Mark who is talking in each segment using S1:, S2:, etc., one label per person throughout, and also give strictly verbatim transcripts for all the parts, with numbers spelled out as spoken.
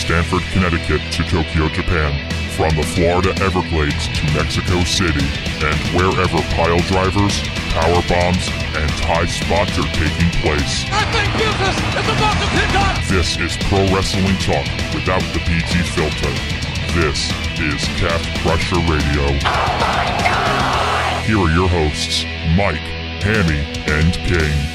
S1: Stamford, Connecticut to Tokyo, Japan, from the Florida Everglades to Mexico City, and wherever pile drivers, power bombs, and Thai spots are taking place.
S2: I think Jesus is about to pick up!
S1: This is Pro Wrestling Talk without the P G filter. This is Calf Crusher Radio.
S2: Oh my God!
S1: Here are your hosts, Mike, Hammy, and King.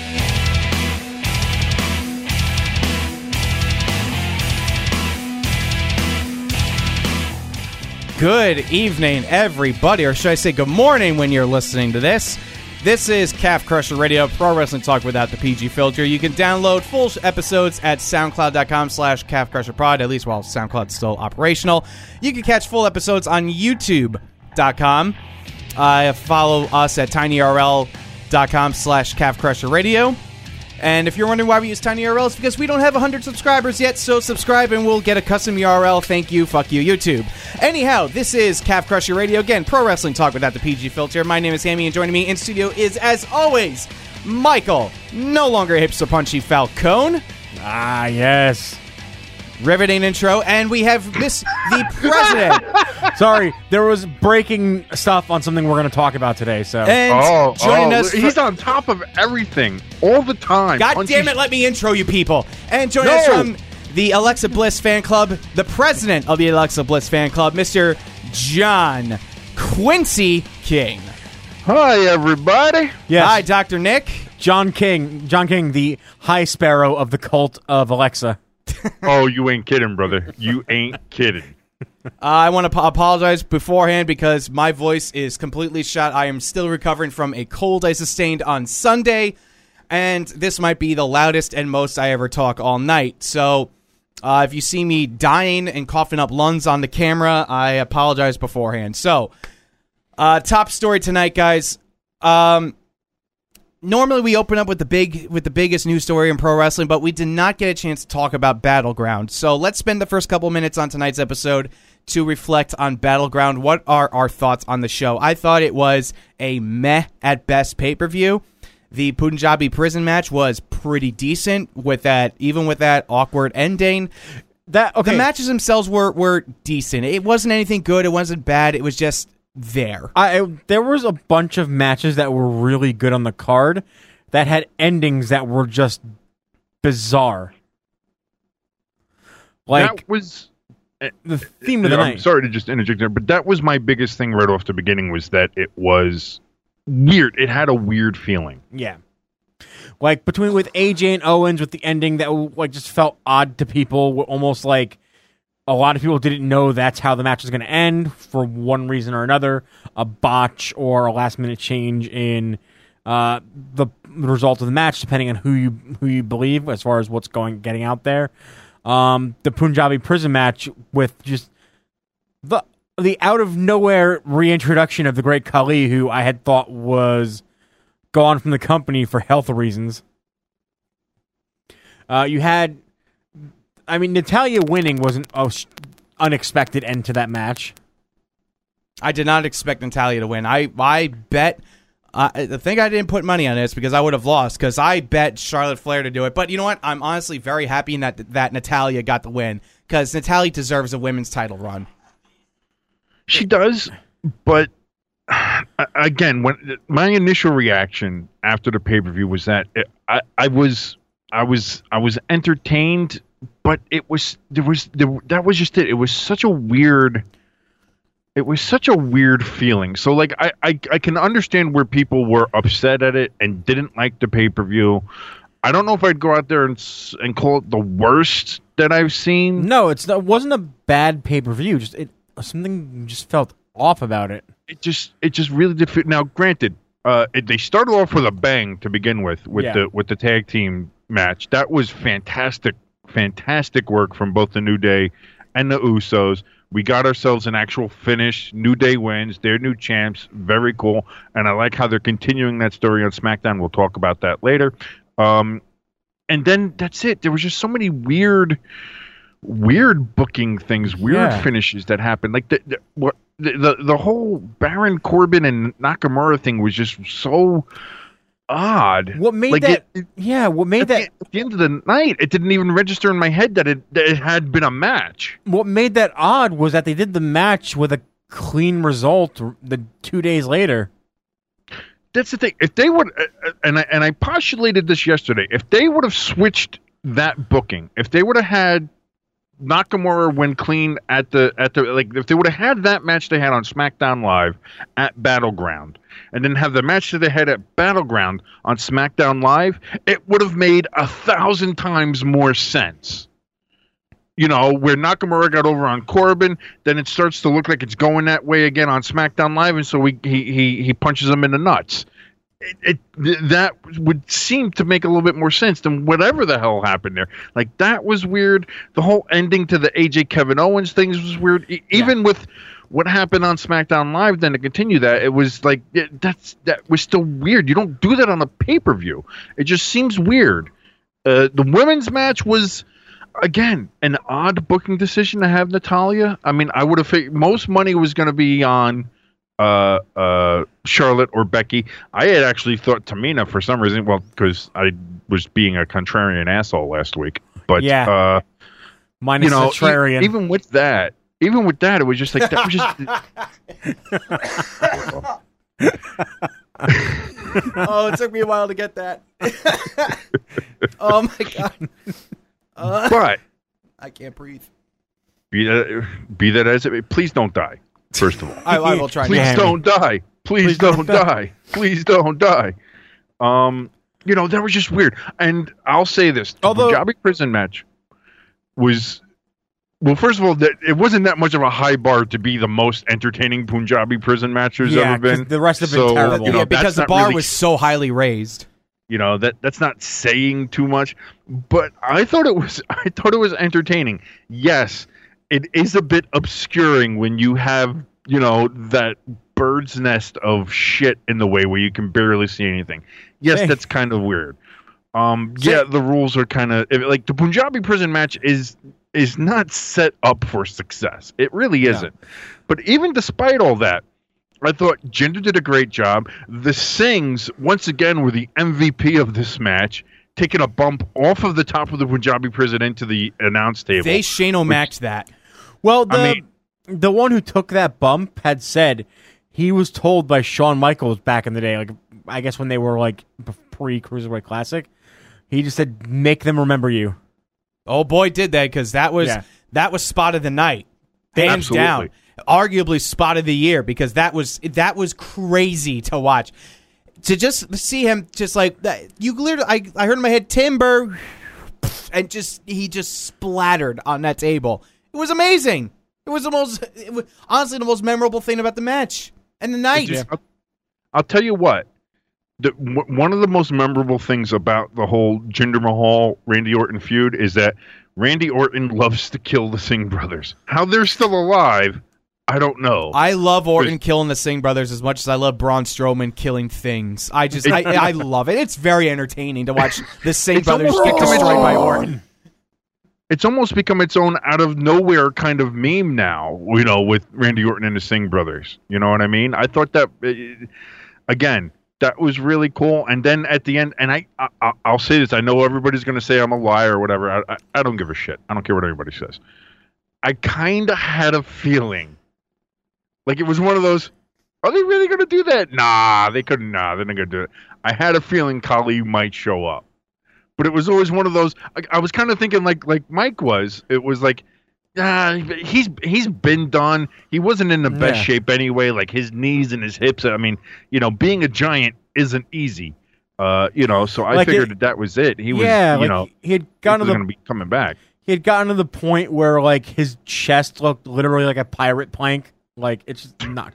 S3: Good evening, everybody, or should I say good morning when you're listening to this. This is Calf Crusher Radio, Pro Wrestling Talk without the P G filter. You can download full episodes at soundcloud.com slash Calf Crusher Pod, at least while SoundCloud's still operational. You can catch full episodes on youtube dot com. Uh, follow us at tinyurl.com slash Calf Crusher Radio. And if you're wondering why we use TinyURL, it's because we don't have one hundred subscribers yet, so subscribe and we'll get a custom U R L. Thank you, fuck you, YouTube. Anyhow, this is Calf Crusher Radio. Again, Pro Wrestling Talk without the P G filter. My name is Hammy, and joining me in studio is, as always, Michael, no longer hipster punchy Falcone.
S4: Ah, yes.
S3: Riveting intro, and we have Miss the President.
S4: Sorry, there was breaking stuff on something we're going to talk about today, so.
S3: And
S5: oh,
S3: joining
S5: oh,
S3: us...
S5: He's
S3: for,
S5: on top of everything, all the time.
S3: God
S5: Punchy
S3: damn it, let me intro you people. And joining
S5: no.
S3: us from the Alexa Bliss fan club, the president of the Alexa Bliss fan club, Mister John Quincy King.
S5: Hi, everybody.
S4: Yes.
S3: Hi, Doctor Nick.
S4: John King, John King, the High Sparrow of the cult of Alexa.
S5: Oh, you ain't kidding, brother. You ain't kidding.
S3: Uh, I want to apologize beforehand because my voice is completely shot. I am still recovering from a cold I sustained on Sunday, and this might be the loudest and most I ever talk all night. So uh, if you see me dying and coughing up lungs on the camera, I apologize beforehand. So, uh, top story tonight, guys. Um... Normally we open up with the big with the biggest news story in pro wrestling, but we did not get a chance to talk about Battleground. So let's spend the first couple minutes on tonight's episode to reflect on Battleground. What are our thoughts on the show? I thought it was a meh at best pay-per-view. The Punjabi prison match was pretty decent with that, even with that awkward ending.
S4: That okay.
S3: The matches themselves were were decent. It wasn't anything good. It wasn't bad. It was just there.
S4: I, there was a bunch of matches that were really good on the card that had endings that were just bizarre. Like
S5: that was
S4: the theme of the
S5: I'm
S4: night.
S5: sorry to just interject there, but that was my biggest thing right off the beginning was that it was weird. It had a weird feeling.
S4: Yeah. Like between with A J and Owens with the ending that like just felt odd to people, almost like a lot of people didn't know that's how the match was going to end for one reason or another, a botch or a last-minute change in uh, the result of the match, depending on who you who you believe as far as what's going getting out there. Um, the Punjabi prison match with just the the out-of-nowhere reintroduction of the Great Khali, who I had thought was gone from the company for health reasons. Uh, you had... I mean, Natalya winning wasn't an unexpected end to that match.
S3: I did not expect Natalya to win. I I bet. Uh, the thing I didn't put money on this because I would have lost because I bet Charlotte Flair to do it. But you know what? I'm honestly very happy that that Natalya got the win because Natalya deserves a women's title run.
S5: She does, but again, when my initial reaction after the pay per view was that it, I I was I was I was entertained. But it was there was there, that was just it. It was such a weird. It was such a weird feeling. So like I, I, I can understand where people were upset at it and didn't like the pay per view. I don't know if I'd go out there and and call it the worst that I've seen.
S4: No, it's it wasn't a bad pay per view. Just it something just felt off about it.
S5: It just it just really did fit. Now, granted, uh, it, they started off with a bang to begin with with
S4: yeah.
S5: the with the tag team match. That was fantastic. Fantastic work from both the New Day and the Usos. We got ourselves an actual finish. New Day wins. They're new champs. Very cool. And I like how they're continuing that story on SmackDown. We'll talk about that later. Um, and then that's it. There was just so many weird, weird booking things, weird
S4: yeah.
S5: finishes that happened. Like the the, what, the the the whole Baron Corbin and Nakamura thing was just so odd.
S4: What made
S5: like
S4: that?
S5: it,
S4: yeah, what made
S5: at
S4: that?
S5: The, at the end of the night, it didn't even register in my head that it, that it had been a match.
S4: What made that odd was that they did the match with a clean result the two days later.
S5: That's the thing. If they would, uh, and I, and I postulated this yesterday, if they would have switched that booking, if they would have had Nakamura win clean at the at the like, if they would have had that match they had on SmackDown Live at Battleground, and then have the match that they had at Battleground on SmackDown Live, it would have made a thousand times more sense. You know, where Nakamura got over on Corbin, then it starts to look like it's going that way again on SmackDown Live, and so we, he he he punches him in the nuts. It, it th- that would seem to make a little bit more sense than whatever the hell happened there. Like, that was weird. The whole ending to the A J Kevin Owens things was weird. E- yeah. Even with what happened on SmackDown Live, then to continue that, it was like it, that's that was still weird. You don't do that on a pay per view. It just seems weird. Uh, the women's match was, again, an odd booking decision to have Natalya. I mean, I would have figured most money was going to be on uh, uh, Charlotte or Becky. I had actually thought Tamina for some reason, well, because I was being a contrarian asshole last week. But
S4: yeah,
S5: uh,
S4: minus
S5: you know,
S4: contrarian.
S5: E- even with that, even with that, it was just like that was just.
S3: Oh, it took me a while to get that. Oh my god. Uh,
S5: but
S3: I can't breathe.
S5: Be that, be that as it may, please don't die. First of all,
S3: I, I will try.
S5: Please
S3: not.
S5: don't die. Please, please don't, don't die. Please don't die. Um, you know, that was just weird. And I'll say this: the
S4: Although,
S5: Punjabi prison match was, well, first of all, that it wasn't that much of a high bar to be the most entertaining Punjabi prison match there's
S4: yeah,
S5: ever been.
S4: The rest have been
S5: so,
S4: terrible.
S5: You know,
S3: yeah, because the bar
S5: really,
S3: was so highly raised.
S5: You know, that that's not saying too much, but I thought it was I thought it was entertaining. Yes, it is a bit obscuring when you have, you know, that bird's nest of shit in the way where you can barely see anything. Yes,
S4: hey.
S5: that's kind of weird. Um, yeah, the rules are kind of like the Punjabi prison match is is not set up for success. It really isn't. Yeah. But even despite all that, I thought Jinder did a great job. The Singhs, once again, were the M V P of this match, taking a bump off of the top of the Punjabi prison into the announce table.
S3: They Shane O'Mac'd that.
S4: Well, the,
S5: I mean,
S4: the one who took that bump had said he was told by Shawn Michaels back in the day, like I guess when they were like pre-Cruiserweight Classic, he just said, make them remember you.
S3: Oh boy, did they, because that was
S4: yeah.
S3: that was spot of the night. Hands
S5: Absolutely.
S3: down. Arguably spot of the year, because that was that was crazy to watch. To just see him just like that, you literally I, I heard in my head Timber, and just he just splattered on that table. It was amazing. It was the most it was, honestly the most memorable thing about the match and the night.
S5: Just, I'll, I'll tell you what. The, w- one of the most memorable things about the whole Jinder Mahal Randy Orton feud is that Randy Orton loves to kill the Singh brothers. How they're still alive, I don't know.
S3: I love Orton killing the Singh brothers as much as I love Braun Strowman killing things. I just, I, I love it. It's very entertaining to watch the Singh brothers get destroyed by Orton.
S5: It's almost become its own out of nowhere kind of meme now, you know, with Randy Orton and the Singh brothers. You know what I mean? I thought that, again, that was really cool. And then at the end, and I, I I'll say this, I know everybody's going to say I'm a liar or whatever. I, I, I don't give a shit. I don't care what anybody says. I kind of had a feeling. Like, it was one of those, are they really going to do that? Nah, they couldn't. Nah, they're not going to do it. I had a feeling Khali might show up. But it was always one of those, I, I was kind of thinking like like Mike was. It was like, ah, he's he's been done. He wasn't in the best
S4: yeah.
S5: shape anyway. Like, his knees and his hips. I mean, you know, being a giant isn't easy. Uh, you know, so I
S4: like
S5: figured
S4: it,
S5: that that was it. He was,
S4: yeah,
S5: you
S4: like
S5: know,
S4: he had gotten
S5: he was
S4: to
S5: going to be coming back.
S4: He had gotten to the point where like his chest looked literally like a pirate plank. Like, it's just not.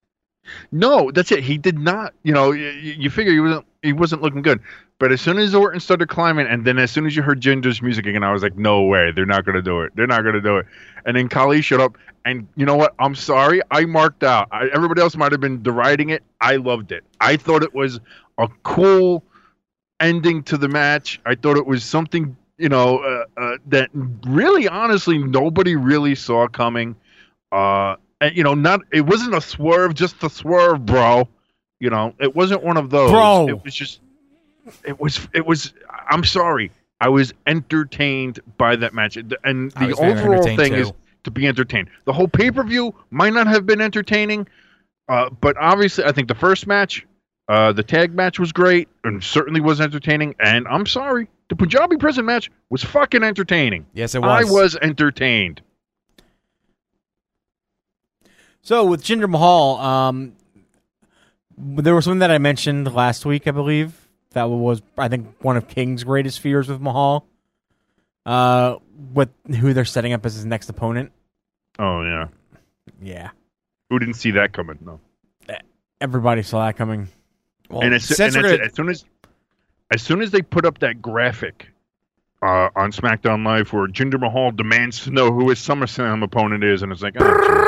S5: No, that's it. He did not. You know, you, you figure he wasn't he wasn't looking good. But as soon as Orton started climbing, and then as soon as you heard Jinder's music again, I was like, no way, they're not going to do it. They're not going to do it. And then Khali showed up, and you know what? I'm sorry, I marked out. I, everybody else might have been deriding it. I loved it. I thought it was a cool ending to the match. I thought it was something, you know, uh, uh, that really, honestly, nobody really saw coming. Uh, and you know, not it wasn't a swerve, just a swerve, bro. You know, it wasn't one of those.
S4: Bro.
S5: It was just. It was, it was, I'm sorry. I was entertained by that match, and
S3: I
S5: the
S3: was very
S5: overall
S3: entertained,
S5: thing
S3: too.
S5: is to be entertained. The whole pay per view might not have been entertaining, uh, but obviously, I think the first match, uh, the tag match, was great and certainly was entertaining. And I'm sorry, the Punjabi Prison match was fucking entertaining.
S3: Yes, it
S5: I
S3: was.
S5: was entertained.
S4: So with Jinder Mahal, um, there was something that I mentioned last week, I believe. That was, I think, one of King's greatest fears with Mahal. Uh, with who they're setting up as his next opponent.
S5: Oh yeah,
S4: Yeah,
S5: who didn't see that coming? No.
S4: everybody saw that coming.
S3: Well,
S5: and as, and
S3: since
S5: that's
S3: we're
S5: it.
S3: gonna-
S5: as soon as as soon as they put up that graphic uh, on SmackDown Live where Jinder Mahal demands to know who his SummerSlam opponent is, and it's like,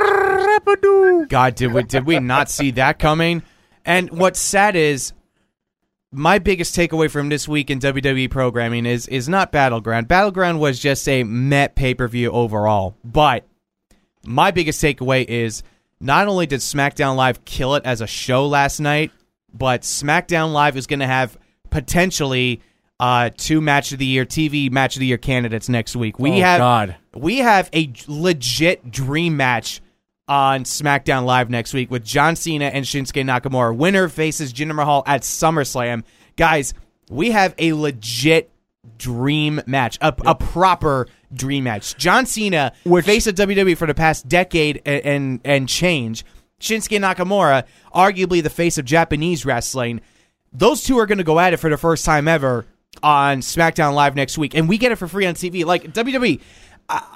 S5: oh,
S3: God, did we did we not see that coming? And what's sad is my biggest takeaway from this week in W W E programming is is not Battleground. Battleground was just a Met pay-per-view overall. But my biggest takeaway is not only did SmackDown Live kill it as a show last night, but SmackDown Live is going to have potentially uh, two Match of the Year, T V Match of the Year candidates next week. We
S4: Oh,
S3: have
S4: God.
S3: we have a legit dream match on SmackDown Live next week with John Cena and Shinsuke Nakamura. Winner faces Jinder Mahal at SummerSlam. Guys, we have a legit dream match, a, a proper dream match. John Cena,
S4: Which-
S3: face of W W E for the past decade and, and, and change. Shinsuke Nakamura, arguably the face of Japanese wrestling. Those two are going to go at it for the first time ever on SmackDown Live next week, and we get it for free on T V. Like, W W E, I,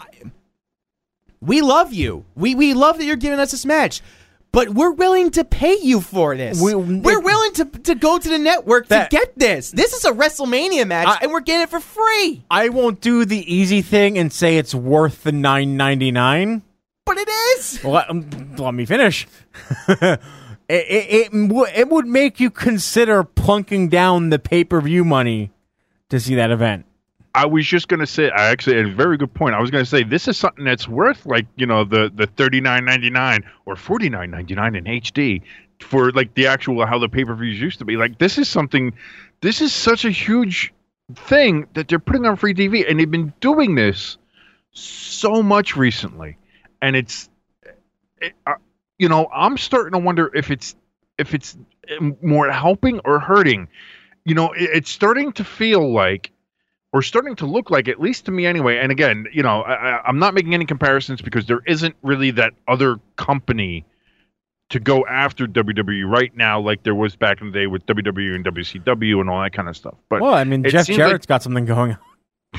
S3: we love you. We we love that you're giving us this match, but we're willing to pay you for this.
S4: We-
S3: We, are willing to, to go to the network
S4: That-
S3: to get this. This is a WrestleMania match,
S4: I-
S3: and we're getting it for free.
S4: I won't do the easy thing and say it's worth the nine ninety-nine.
S3: But it is.
S4: Let, um, let me finish. it, it, it, w- it would make you consider plunking down the pay-per-view money to see that event.
S5: I was just gonna say, I actually had a very good point. I was gonna say this is something that's worth like you know the the thirty nine ninety nine or forty nine ninety nine in H D for like the actual how the pay per views used to be. Like this is something, this is such a huge thing that they're putting on free T V, and they've been doing this so much recently, and it's, it, uh, you know, I'm starting to wonder if it's if it's more helping or hurting. You know, it, it's starting to feel like. Or starting to look like, at least to me anyway. And again, you know, I, I'm not making any comparisons because there isn't really that other company to go after W W E right now, like there was back in the day with W W E and W C W and all that kind of stuff. But
S4: Well, I mean,
S5: it
S4: Jeff
S5: seems
S4: Jarrett's got something going on.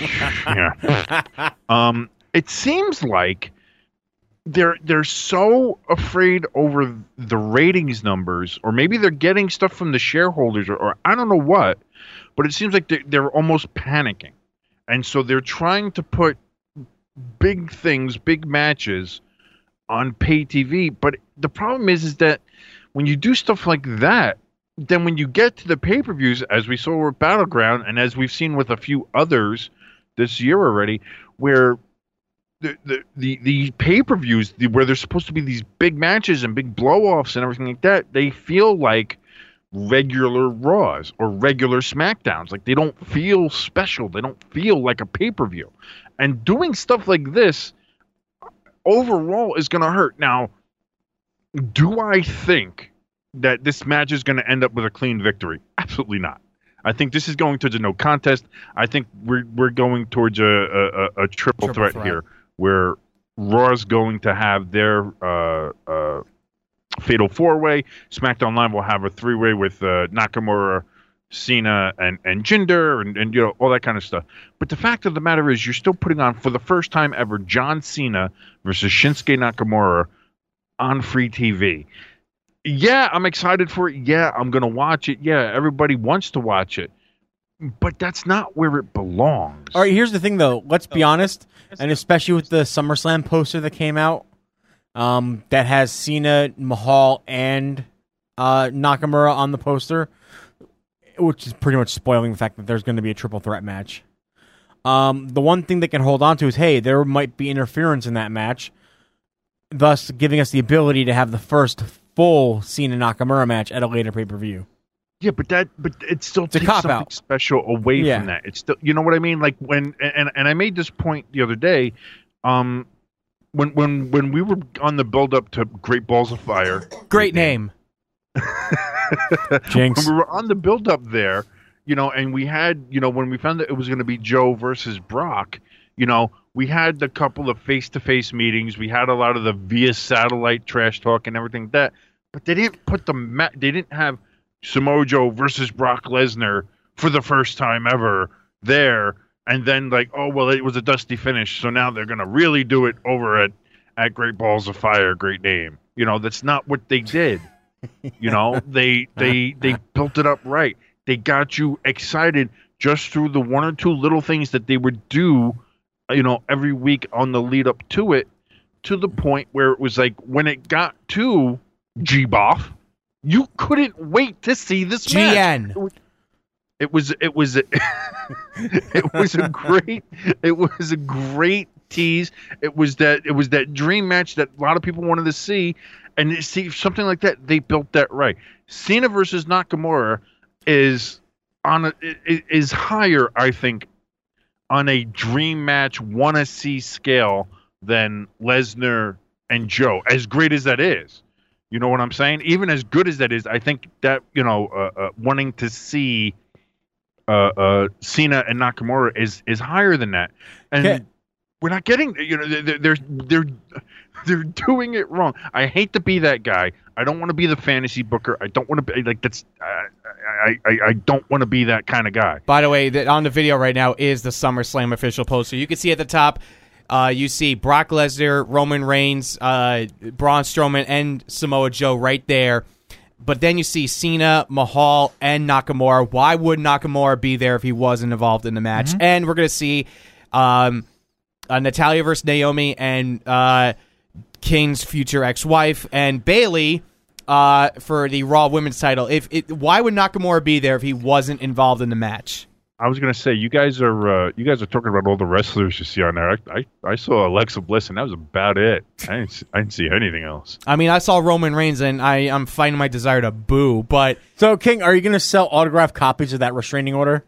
S5: yeah. um, it seems like they're they're so afraid over the ratings numbers, or maybe they're getting stuff from the shareholders, or, or I don't know what. But it seems like they're, they're almost panicking. And so they're trying to put big things, big matches on pay T V. But the problem is, is that when you do stuff like that, then when you get to the pay-per-views, as we saw with Battleground, and as we've seen with a few others this year already, where the the, the, the pay-per-views, the, where there's supposed to be these big matches and big blow-offs and everything like that, they feel like regular Raws or regular SmackDowns. Like they don't feel special. They don't feel like a pay-per-view. And doing stuff like this overall is going to hurt. Now, do I think that this match is going to end up with a clean victory? Absolutely not. I think this is going towards a no contest. I think we're we're going towards a a, a triple,
S3: Triple
S5: threat,
S3: threat.
S5: here, where Raw's going to have their uh, uh, Fatal four-way. SmackDown Live will have a three-way with uh, Nakamura, Cena, and, and Jinder, and, and you know all that kind of stuff. But the fact of the matter is, you're still putting on, for the first time ever, John Cena versus Shinsuke Nakamura on free T V. Yeah, I'm excited for it. Yeah, I'm going to watch it. Yeah, everybody wants to watch it. But that's not where it belongs.
S4: All right, here's the thing, though. Let's be honest, and especially with the SummerSlam poster that came out, um, that has Cena, Mahal, and uh, Nakamura on the poster, which is pretty much spoiling the fact that there's going to be a triple threat match. Um, the one thing they can hold on to is, hey, there might be interference in that match, thus giving us the ability to have the first full Cena Nakamura match at a later pay-per-view.
S5: Yeah, but that, but it still
S4: a
S5: takes
S4: cop-out.
S5: something special away
S4: Yeah.
S5: from that. It's still, you know what I mean? Like when, and and I made this point the other day, um, when when when we were on the build up to Great Balls of Fire.
S3: Great name.
S4: Jinx.
S5: When we were on the build up there, you know, and we had, you know, when we found that it was going to be Joe versus Brock, you know, we had a couple of face to face meetings. We had a lot of the via satellite trash talk and everything like that, but they didn't put the ma- they didn't have Samoa Joe versus Brock Lesnar for the first time ever there, and then like, oh well, it was a dusty finish, so now they're gonna really do it over at at Great Balls of Fire. Great name, you know. That's not what they did. You know, they they they built it up right. They got you excited just through the one or two little things that they would do, you know, every week on the lead up to it, to the point where it was like when it got to G-Boff, you couldn't wait to see this
S3: G
S5: match.
S3: N.
S5: It was it was it was a great it was a great tease. It was that it was that dream match that a lot of people wanted to see, and see something like that. They built that right. Cena versus Nakamura is on a, is higher, I think, on a dream match wanna see scale than Lesnar and Joe. As great as that is. You know what I'm saying? Even as good as that is, I think that, you know, uh, uh, wanting to see uh, uh, Cena and Nakamura is is higher than that, and
S4: Okay.
S5: we're not getting. You know, they're they're they're they're doing it wrong. I hate to be that guy. I don't want to be the fantasy booker. I don't want to be like that's. Uh, I, I I don't want to be that kind of guy.
S3: By the way, that on the video right now is the SummerSlam official poster. You can see at the top, uh, you see Brock Lesnar, Roman Reigns, uh, Braun Strowman, and Samoa Joe right there. But then you see Cena, Mahal, and Nakamura. Why would Nakamura be there if he wasn't involved in the match? Mm-hmm. And we're going to see um, uh, Natalya versus Naomi and uh, Kane's future ex-wife and Bayley uh, for the Raw Women's title. If it, why would Nakamura be there if he wasn't involved in the match?
S5: I was gonna say you guys are uh, you guys are talking about all the wrestlers you see on there. I, I I saw Alexa Bliss and that was about it. I didn't see, I didn't see anything else.
S3: I mean, I saw Roman Reigns and I I'm fighting my desire to boo. But
S4: So, King, are you going to sell autographed copies of that restraining order?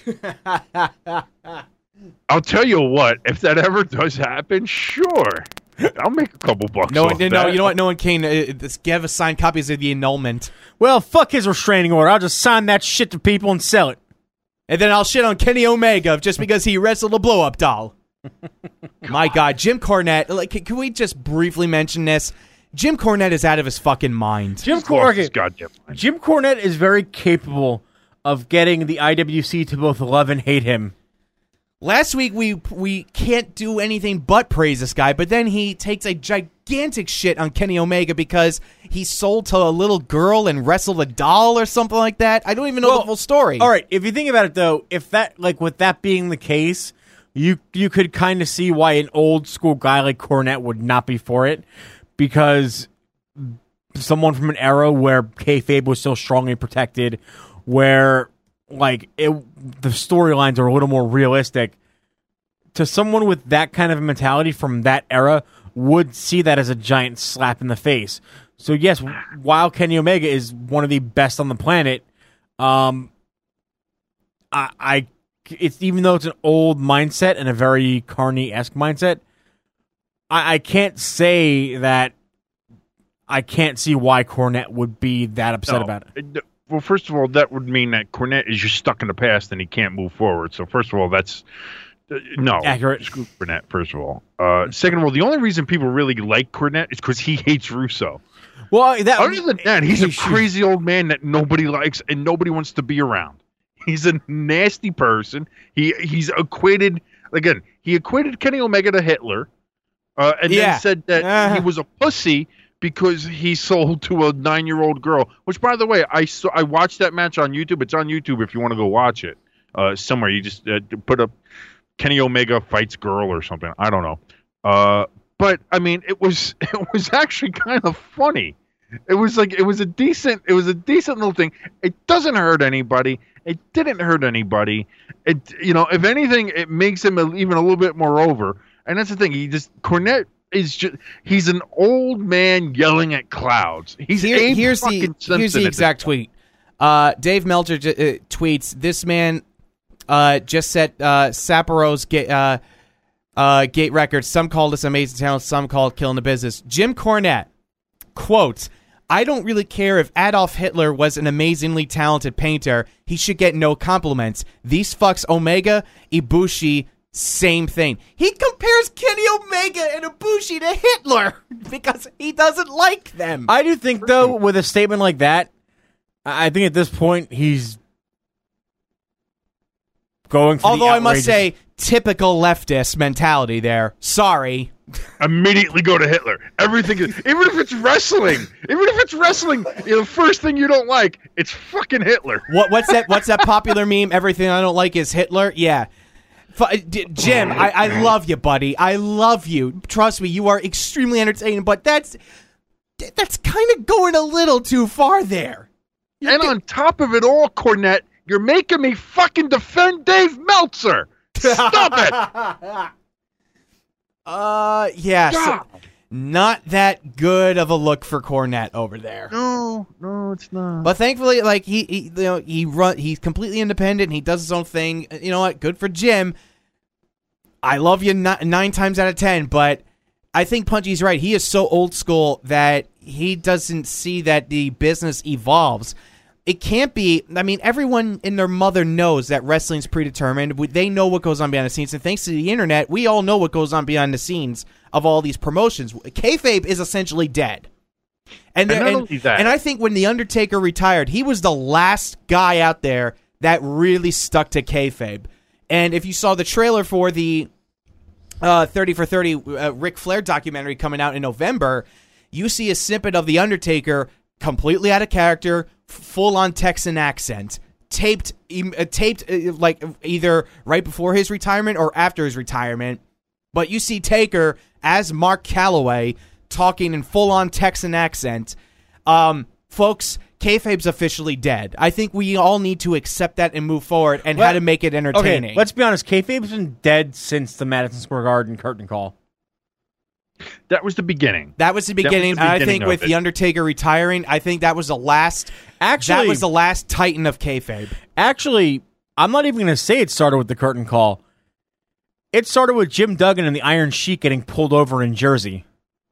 S5: I'll tell you what, if that ever does happen, sure, I'll make a couple bucks.
S3: no,
S5: off
S3: no,
S5: that.
S3: you know what? No one Kane uh, this- give us signed copies of the annulment,
S4: Well, fuck his restraining order. I'll just sign that shit to people and sell it.
S3: and then I'll shit on Kenny Omega just because he wrestled a blow up doll. My God, Jim Cornette. Like, can, can we just briefly mention this? Jim Cornette is out of his fucking mind.
S4: Jim
S5: He's lost his
S4: Cornette.
S5: goddamn mind.
S4: Jim Cornette is very capable of getting the I W C to both love and hate him.
S3: Last week we we can't do anything but praise this guy, but then he takes a gigantic shit on Kenny Omega because he sold to a little girl and wrestled a doll or something like that. I don't even know
S4: Well,
S3: the full story.
S4: All right, if you think about it though, if that like with that being the case, you you could kind of see why an old school guy like Cornette would not be for it, because someone from an era where kayfabe was so strongly protected, where like it, the storylines are a little more realistic. To someone with that kind of mentality from that era, would see that as a giant slap in the face. So yes, while Kenny Omega is one of the best on the planet, um, I, I it's even though it's an old mindset and a very Carney-esque mindset, I, I can't say that I can't see why Cornette would be that upset
S5: No.
S4: about it.
S5: It- Well, first of all, that would mean that Cornette is just stuck in the past and he can't move forward. So, first of all, that's uh, no
S4: Accurate.
S5: Screw Cornette. First of all, uh, second of all, the only reason people really like Cornette is because he hates Russo.
S4: Well, that
S5: Other than that, he's a
S4: he should-
S5: crazy old man that nobody likes and nobody wants to be around. He's a nasty person. He he's equated again. He equated Kenny Omega to Hitler, uh, and
S3: Yeah.
S5: then said that
S3: Uh-huh.
S5: he was a pussy because he sold to a nine-year-old girl. Which, by the way, I saw. I watched that match on YouTube. It's on YouTube if you want to go watch it uh, somewhere. You just uh, put up Kenny Omega fights girl or something. I don't know. Uh, but I mean, it was it was actually kind of funny. It was like it was a decent it was a decent little thing. It doesn't hurt anybody. It didn't hurt anybody. It you know, if anything, it makes him a, even a little bit more over. And that's the thing. He just Cornette is just he's an old man yelling at clouds. He's
S3: Here-
S5: Abe
S3: here's the
S5: fucking Simpson
S3: here's the
S5: at this
S3: exact
S5: point.
S3: tweet. Uh, Dave Meltzer j- uh, tweets, this man uh, just set uh, Sapporo's ga- uh, uh, gate record. Some call this amazing talent, some call it killing the business. Jim Cornette, quote, I don't really care if Adolf Hitler was an amazingly talented painter. He should get no compliments. These fucks Omega, Ibushi, same thing. He compares Kenny Omega and Ibushi to Hitler because he doesn't like them.
S4: I do think, though, with a statement like that, I think at this point he's going for
S3: Although
S4: the
S3: I must
S4: outrageous-
S3: say, typical leftist mentality there. Sorry.
S5: Immediately go to Hitler. Everything is, even if it's wrestling, even if it's wrestling, you know, the first thing you don't like, it's fucking Hitler.
S3: What, what's that? What's that popular meme? Everything I don't like is Hitler. Yeah, F- D- Jim, I, I love you, buddy. I love you. Trust me, you are extremely entertaining. But that's that's kind of going a little too far there.
S5: And on top of it all, Cornette, you're making me fucking defend Dave Meltzer. Stop it.
S3: Uh, yeah, so
S5: God.
S3: not that good of a look for Cornette over there.
S5: No, no, it's not.
S3: But thankfully, like he, he you know, he run, he's completely independent. He does his own thing. You know what? Good for Jim. I love you n- nine times out of ten, but I think Punchy's right. He is so old school that he doesn't see that the business evolves. It can't be. I mean, everyone and their mother knows that wrestling's predetermined. We- They know what goes on behind the scenes, and thanks to the internet, we all know what goes on behind the scenes of all these promotions. Kayfabe is essentially dead. And,
S5: And
S3: there-
S5: not
S3: and,
S5: only that-
S3: and I think when The Undertaker retired, he was the last guy out there that really stuck to kayfabe. And if you saw the trailer for the uh, thirty for thirty uh, Ric Flair documentary coming out in November, you see a snippet of The Undertaker completely out of character, full-on Texan accent, taped, uh, taped uh, like either right before his retirement or after his retirement. But you see Taker as Mark Calloway talking in full-on Texan accent. Um, folks, kayfabe's officially dead. I think we all need to accept that and move forward and
S4: Well,
S3: how to make it entertaining.
S4: Okay, let's be honest. Kayfabe's been dead since the Madison Square Garden curtain call.
S5: That was the beginning.
S3: That was the
S5: was the
S3: beginning. and I
S5: beginning
S3: think
S5: of
S3: with
S5: it.
S3: The Undertaker retiring, I think that was the last.
S4: Actually,
S3: that was the last titan of kayfabe.
S4: Actually, I'm not even going to say it started with the curtain call. It started with Jim Duggan and the Iron Sheik getting pulled over in Jersey.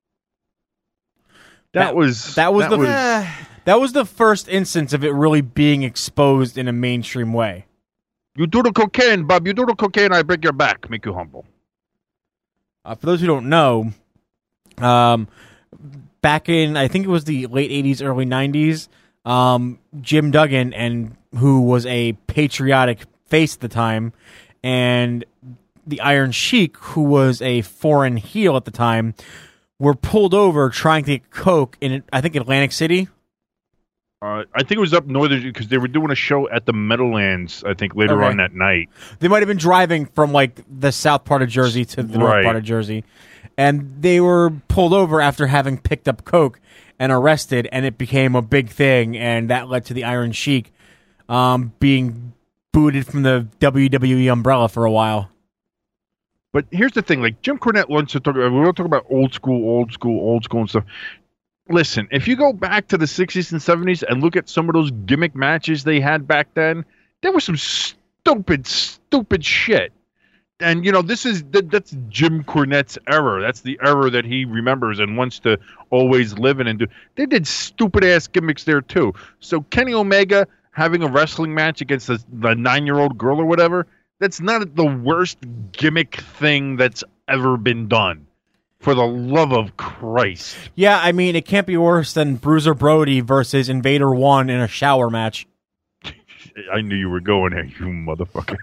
S5: That,
S4: That-
S5: was
S4: that was the-
S5: was,
S3: Eh,
S4: That was the first instance of it really being exposed in a mainstream way.
S5: you do the cocaine, Bob. You do the cocaine, I break your back, make you humble.
S4: Uh, for those who don't know, um, back in, I think it was the late eighties, early nineties, um, Jim Duggan, and who was a patriotic face at the time, and the Iron Sheik, who was a foreign heel at the time, were pulled over trying to get coke in, I think, Atlantic City.
S5: Uh, I think it was up northern because they were doing a show at the Meadowlands, I think, later
S4: Okay.
S5: on that night.
S4: They might have been driving from like the south part of Jersey to the north
S5: Right.
S4: part of Jersey, and they were pulled over after having picked up coke and arrested, and it became a big thing, and that led to the Iron Sheik um, being booted from the W W E umbrella for a while.
S5: But here's the thing, like Jim Cornette wants to talk about, we're talking about old school, old school, old school and stuff. Listen, if you go back to the sixties and seventies and look at some of those gimmick matches they had back then, there was some stupid, stupid shit. And, you know, this is, that, that's Jim Cornette's era. That's the era that he remembers and wants to always live in and do. They did stupid-ass gimmicks there, too. So Kenny Omega having a wrestling match against a, a nine-year-old girl or whatever, that's not the worst gimmick thing that's ever been done. For the love of Christ.
S4: Yeah, I mean, it can't be worse than Bruiser Brody versus Invader One in a shower match.
S5: I knew you were going there, you motherfucker.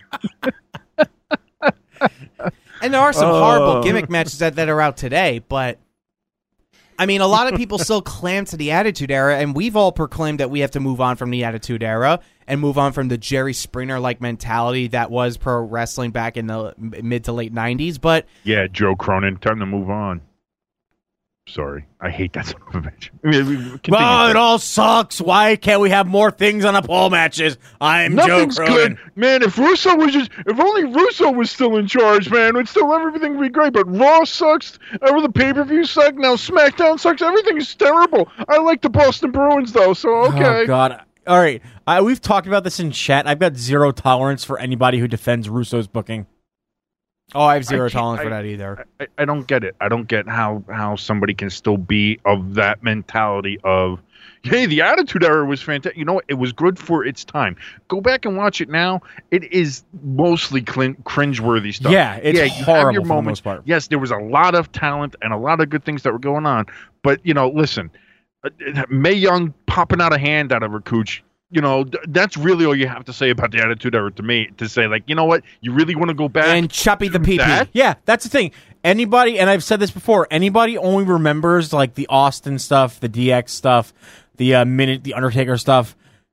S3: And there are some horrible gimmick matches that, that are out today, but I mean, a lot of people still clam to the Attitude Era, and we've all proclaimed that we have to move on from the Attitude Era and move on from the Jerry Springer-like mentality that was pro wrestling back in the mid to late nineties, but
S5: Yeah, Joe Cronin, time to move on. Sorry. I hate that son of a bitch. I mean, we- continue.
S4: Well, it all sucks. Why can't we have more things on the pole matches? I'm
S5: Nothing's
S4: Joe Cronin.
S5: good. Man, if Russo was just, if only Russo was still in charge, man, would still everything would be great. But Raw sucks. Ever the pay-per-view sucked. Now SmackDown sucks. Everything is terrible. I like the Boston Bruins, though, so okay.
S4: Oh, God. All right, uh, we've talked about this in chat. I've got zero tolerance for anybody who defends Russo's booking.
S3: Oh, I have zero
S5: I can't-
S3: tolerance for
S5: I-
S3: that either.
S5: I, I don't get it. I don't get how how somebody can still be of that mentality of, hey, the Attitude Era was fantastic. You know what? It was good for its time. Go back and watch it now. It is mostly clin- cringeworthy stuff.
S4: Yeah, it's
S5: yeah, you have
S4: horrible
S5: your
S4: for the
S5: moments.
S4: most part.
S5: Yes, there was a lot of talent and a lot of good things that were going on. But, you know, listen, uh, Mae Young popping out a hand out of her cooch, you know, th- that's really all you have to say about the Attitude Era to me, to say, like, you know what? You really want to go back?
S3: And Choppy the
S5: to
S3: P P.
S5: that?
S4: Yeah, that's the thing. Anybody, and I've said this before, anybody only remembers like the Austin stuff, the D X stuff, the uh, minute, the Undertaker stuff.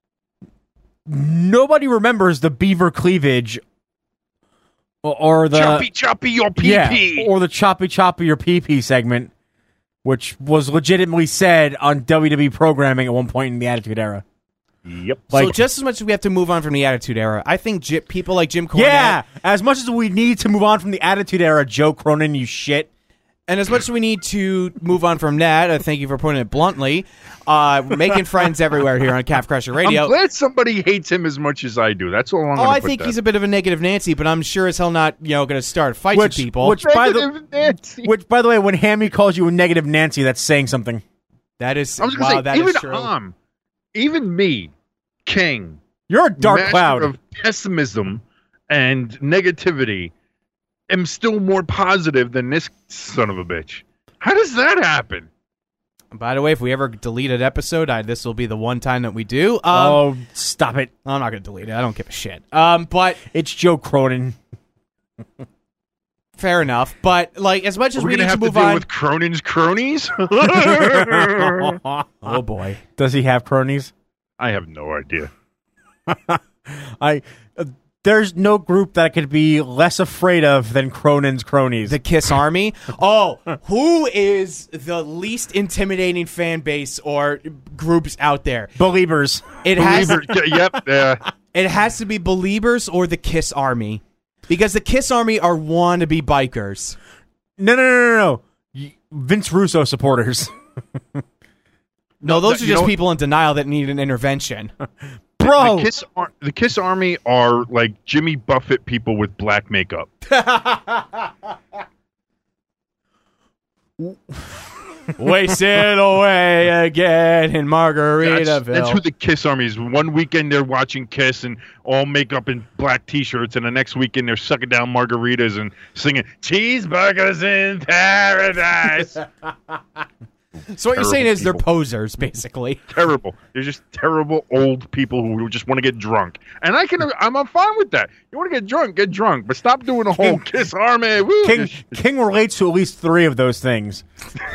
S4: Nobody remembers the Beaver cleavage or, or the
S5: Choppy, choppy, your P P.
S4: yeah, or the choppy choppy or P P segment, which was legitimately said on W W E programming at one point in the Attitude Era.
S5: Yep.
S4: Like,
S3: so just as much as we have to move on from the Attitude Era, I think J- people like Jim Cornette,
S4: yeah, as much as we need to move on from the Attitude Era, Joe Cronin, you shit.
S3: and as much as we need to move on from that, uh, thank you for putting it bluntly, uh, we're making friends everywhere here on Calf Crusher Radio.
S5: I'm glad somebody hates him as much as I do. That's all I'm
S3: Oh,
S5: going to
S3: I
S5: put
S3: think
S5: that.
S3: he's a bit of a negative Nancy, but I'm sure as hell not, you know, going to start fights
S4: Which,
S3: with people.
S4: which by the
S5: Negative Nancy.
S4: which by the way, when Hammy calls you a negative Nancy, that's saying something.
S3: that is,
S5: I was
S3: wow,
S5: going to
S3: that
S5: say,
S3: is
S5: even
S3: true.
S5: um, even me, King,
S4: You're a dark
S5: master
S4: cloud.
S5: of pessimism and negativity, am still more positive than this son of a bitch. How does that happen?
S3: By the way, if we ever delete an episode, I, this will be the one time that we do. Um,
S4: oh, stop it!
S3: I'm not going to delete it. I don't give a shit. Um, but
S4: It's Joe Cronin.
S3: fair enough. But like, as much as
S5: We're
S3: we
S5: going to
S3: need to
S5: have to
S3: move
S5: deal
S3: on.
S5: with Cronin's cronies?
S3: Oh boy.
S4: Does he have cronies?
S5: I have no idea.
S4: I. Uh, there's no group that I could be less afraid of than Cronin's cronies.
S3: The Kiss Army. Oh, who is the least intimidating fan base or groups out there?
S4: Believers.
S3: It has
S5: Believer, yeah, yep. Yeah.
S3: it has to be Believers or the Kiss Army, because the Kiss Army are wannabe bikers.
S4: No, no, no, no, no. Y- Vince Russo supporters.
S3: No, those
S5: you
S3: are just
S5: know-
S3: people in denial that need an intervention.
S4: Bro.
S5: The Kiss, Ar- the Kiss Army are like Jimmy Buffett people with black makeup.
S3: Wasted away again in Margaritaville.
S5: That's, that's who the Kiss Army is. One weekend they're watching Kiss and all makeup and black T-shirts, and the next weekend they're sucking down margaritas and singing "Cheeseburgers in Paradise."
S3: So what you're saying
S5: terrible
S3: is they're
S5: people.
S3: posers, basically.
S5: Terrible. They're just terrible old people who just want to get drunk, and I can. I'm, I'm fine with that. You want to get drunk, get drunk, but stop doing the whole Kiss Army. Woo.
S4: King King relates to at least three of those things.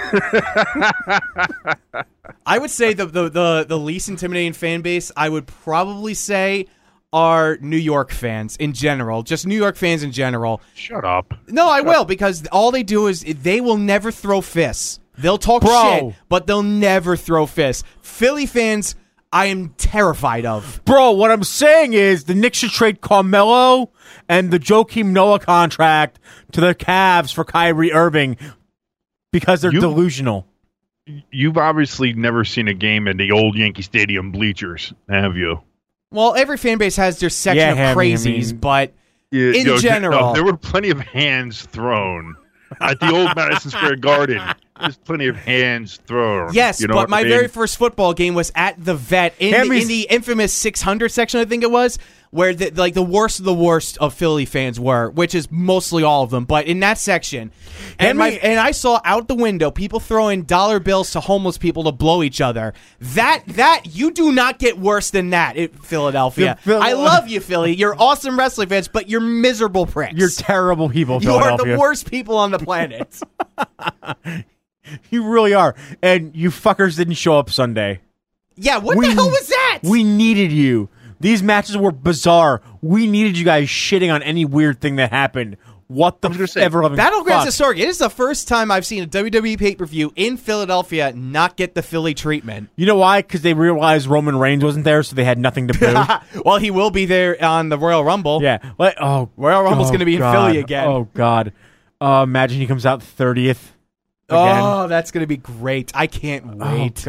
S3: I would say the, the the the least intimidating fan base, I would probably say, are New York fans in general. Just New York fans in general.
S5: Shut up.
S3: No, I will, because all they do is they will never throw fists. They'll talk
S4: Bro.
S3: shit, but they'll never throw fists. Philly fans, I am terrified of.
S4: Bro, what I'm saying is the Knicks should trade Carmelo and the Joakim Noah contract to the Cavs for Kyrie Irving because they're
S5: You-
S4: delusional.
S5: You've obviously never seen a game in the old Yankee Stadium bleachers, have you?
S3: Well, every fan base has their section
S4: Yeah,
S3: of
S4: Hammy, I
S3: crazies,
S4: mean-
S3: but
S5: Yeah,
S3: In
S5: no,
S3: general.
S5: no, there were plenty of hands thrown at the old Madison Square Garden. There's plenty of hands thrown.
S3: yes,
S5: you know
S3: but
S5: what
S3: my
S5: I mean?
S3: very first football game was at the Vet in, the,
S4: Hammy's-
S3: in the infamous six hundred section, I think it was, where the, like the worst of the worst of Philly fans were, which is mostly all of them. But in that section, and my
S4: Hammy-
S3: and I saw out the window people throwing dollar bills to homeless people to blow each other. That that you do not get worse than that in Philadelphia.
S4: The Phil-
S3: I love you, Philly. You're awesome wrestling fans, but you're miserable pricks.
S4: You're terrible people,
S3: you are
S4: Philadelphia.
S3: the worst people on the planet.
S4: You really are. And you fuckers didn't show up Sunday.
S3: Yeah, what
S4: We-
S3: the hell was that?
S4: We needed you. These matches were bizarre. We needed you guys shitting on any weird thing that happened. What the
S5: was gonna say,
S4: ever loving
S3: Battlegrounds
S4: fuck?
S3: historic. It is the first time I've seen a W W E pay-per-view in Philadelphia not get the Philly treatment.
S4: You know why? Because they realized Roman Reigns wasn't there, so they had nothing to boo.
S3: Well, he will be there on the Royal Rumble.
S4: Yeah. Like, oh,
S3: Royal Rumble's
S4: oh,
S3: going to be in
S4: God.
S3: Philly again.
S4: Oh God. Uh, imagine he comes out thirtieth again.
S3: Oh, that's going to be great. I can't
S4: Oh,
S3: wait.
S4: God.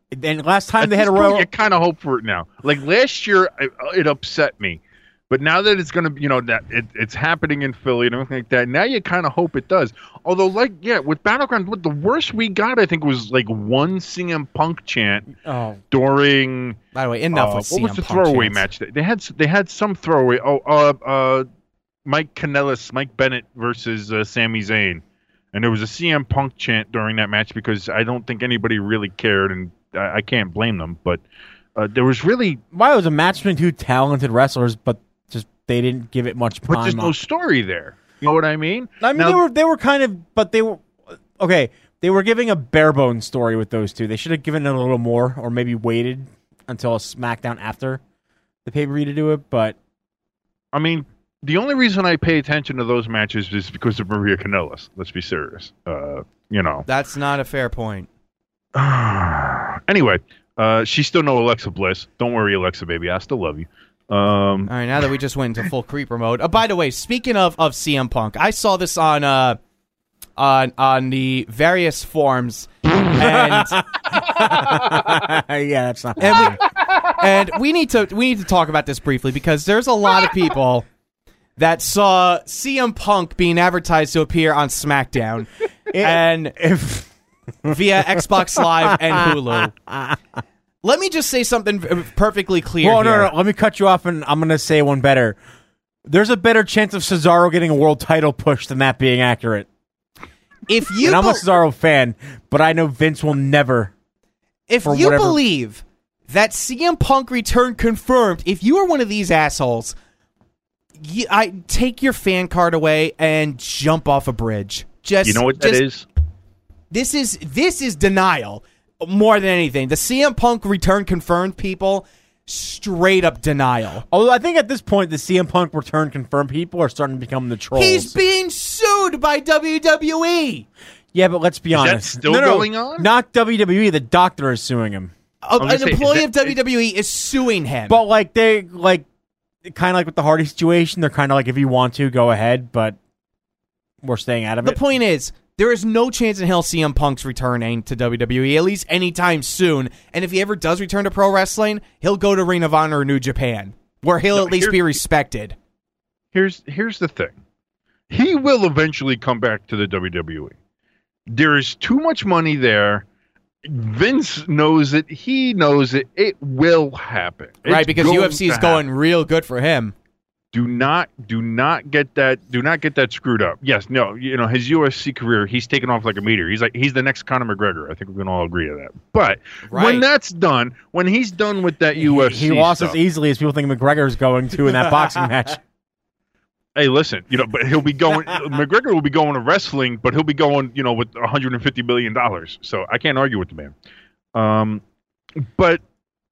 S4: And last time
S5: At
S4: they had a
S5: this
S4: Royal
S5: point, you kind of hope for it now. Like last year, it, it upset me, but now that it's gonna, you know, that it, it's happening in Philly and everything like that. Now you kind of hope it does. Although, like, yeah, with Battleground, what the worst we got, I think, was like one C M Punk chant
S4: Oh.
S5: during.
S3: By the way, enough
S5: uh,
S3: with C M
S5: what was the
S3: Punk
S5: throwaway
S3: chants.
S5: match? They, they had they had some throwaway. Oh, uh, uh, Mike Kanellis, Mike Bennett versus uh, Sami Zayn, and there was a C M Punk chant during that match because I don't think anybody really cared, and I, I can't blame them. But uh, there was really,
S4: Why it was a match between two talented wrestlers, but just they didn't give it much
S5: but
S4: time.
S5: there's no
S4: on-
S5: story there. You know what I mean?
S4: I mean,
S5: Now-
S4: they were they were kind of, but they were okay. They were giving a bare bones story with those two. They should have given it a little more, or maybe waited until a SmackDown after the pay per view to do it. But
S5: I mean, the only reason I pay attention to those matches is because of Maria Kanellis. Let's be serious. Uh, you know.
S3: That's not a fair point.
S5: Anyway, uh, she's still no Alexa Bliss. Don't worry, Alexa, baby. I still love you. Um,
S3: All right, now that we just went into full creeper mode. Uh, by the way, speaking of, of C M Punk, I saw this on uh on on the various forums, and
S4: yeah, that's not.
S3: and we, and we need to we need to talk about this briefly because there's a lot of people that saw C M Punk being advertised to appear on SmackDown and
S4: if
S3: via Xbox Live and Hulu. Let me just say something perfectly clear
S4: well,
S3: here.
S4: no, no, let me cut you off, and I'm going to say one better. There's a better chance of Cesaro getting a world title push than that being accurate.
S3: If you
S4: And I'm a
S3: be-
S4: Cesaro fan, but I know Vince will never.
S3: If
S4: for
S3: you
S4: whatever-
S3: believe that C M Punk return confirmed, if you are one of these assholes, you, I take your fan card away and jump off a bridge. Just
S5: you know what that
S3: just,
S5: is?
S3: This is this is denial more than anything. The C M Punk return confirmed people, straight up denial.
S4: Although I think at this point, the C M Punk return confirmed people are starting to become the trolls.
S3: He's being sued by W W E.
S4: yeah, but let's be
S5: Is that
S4: honest.
S5: still
S4: no, no,
S5: going on?
S4: Not W W E. The doctor is suing him.
S3: A,
S5: gonna
S3: an
S5: say, is
S3: employee
S5: that-
S3: of W W E is suing him.
S4: But like they like kind of like with the Hardy situation, they're kind of like if you want to go ahead, but we're staying out of
S3: The
S4: it.
S3: point is, there is no chance in hell C M Punk's returning to W W E, at least anytime soon. And if he ever does return to pro wrestling, he'll go to Ring of Honor or New Japan, where he'll
S5: No,
S3: at least
S5: here-
S3: be respected.
S5: Here's here's the thing. He will eventually come back to the W W E. There is too much money there. Vince knows it. He knows it. It will happen.
S3: Right,
S5: It's
S3: because
S5: going
S3: U F C is
S5: to
S3: going
S5: happen.
S3: real good for him.
S5: Do not, do not get that. Do not get that screwed up. Yes, no. You know his U F C career. He's taken off like a meteor. He's like he's the next Conor McGregor. I think we can all agree to that. But
S3: Right.
S5: when that's done, when he's done with that U F C,
S4: he lost
S5: stuff,
S4: as easily as people think McGregor's going to in that boxing match.
S5: Hey, listen, you know, but he'll be going. McGregor will be going to wrestling, but he'll be going, you know, with one hundred fifty million dollars. So I can't argue with the man. Um, but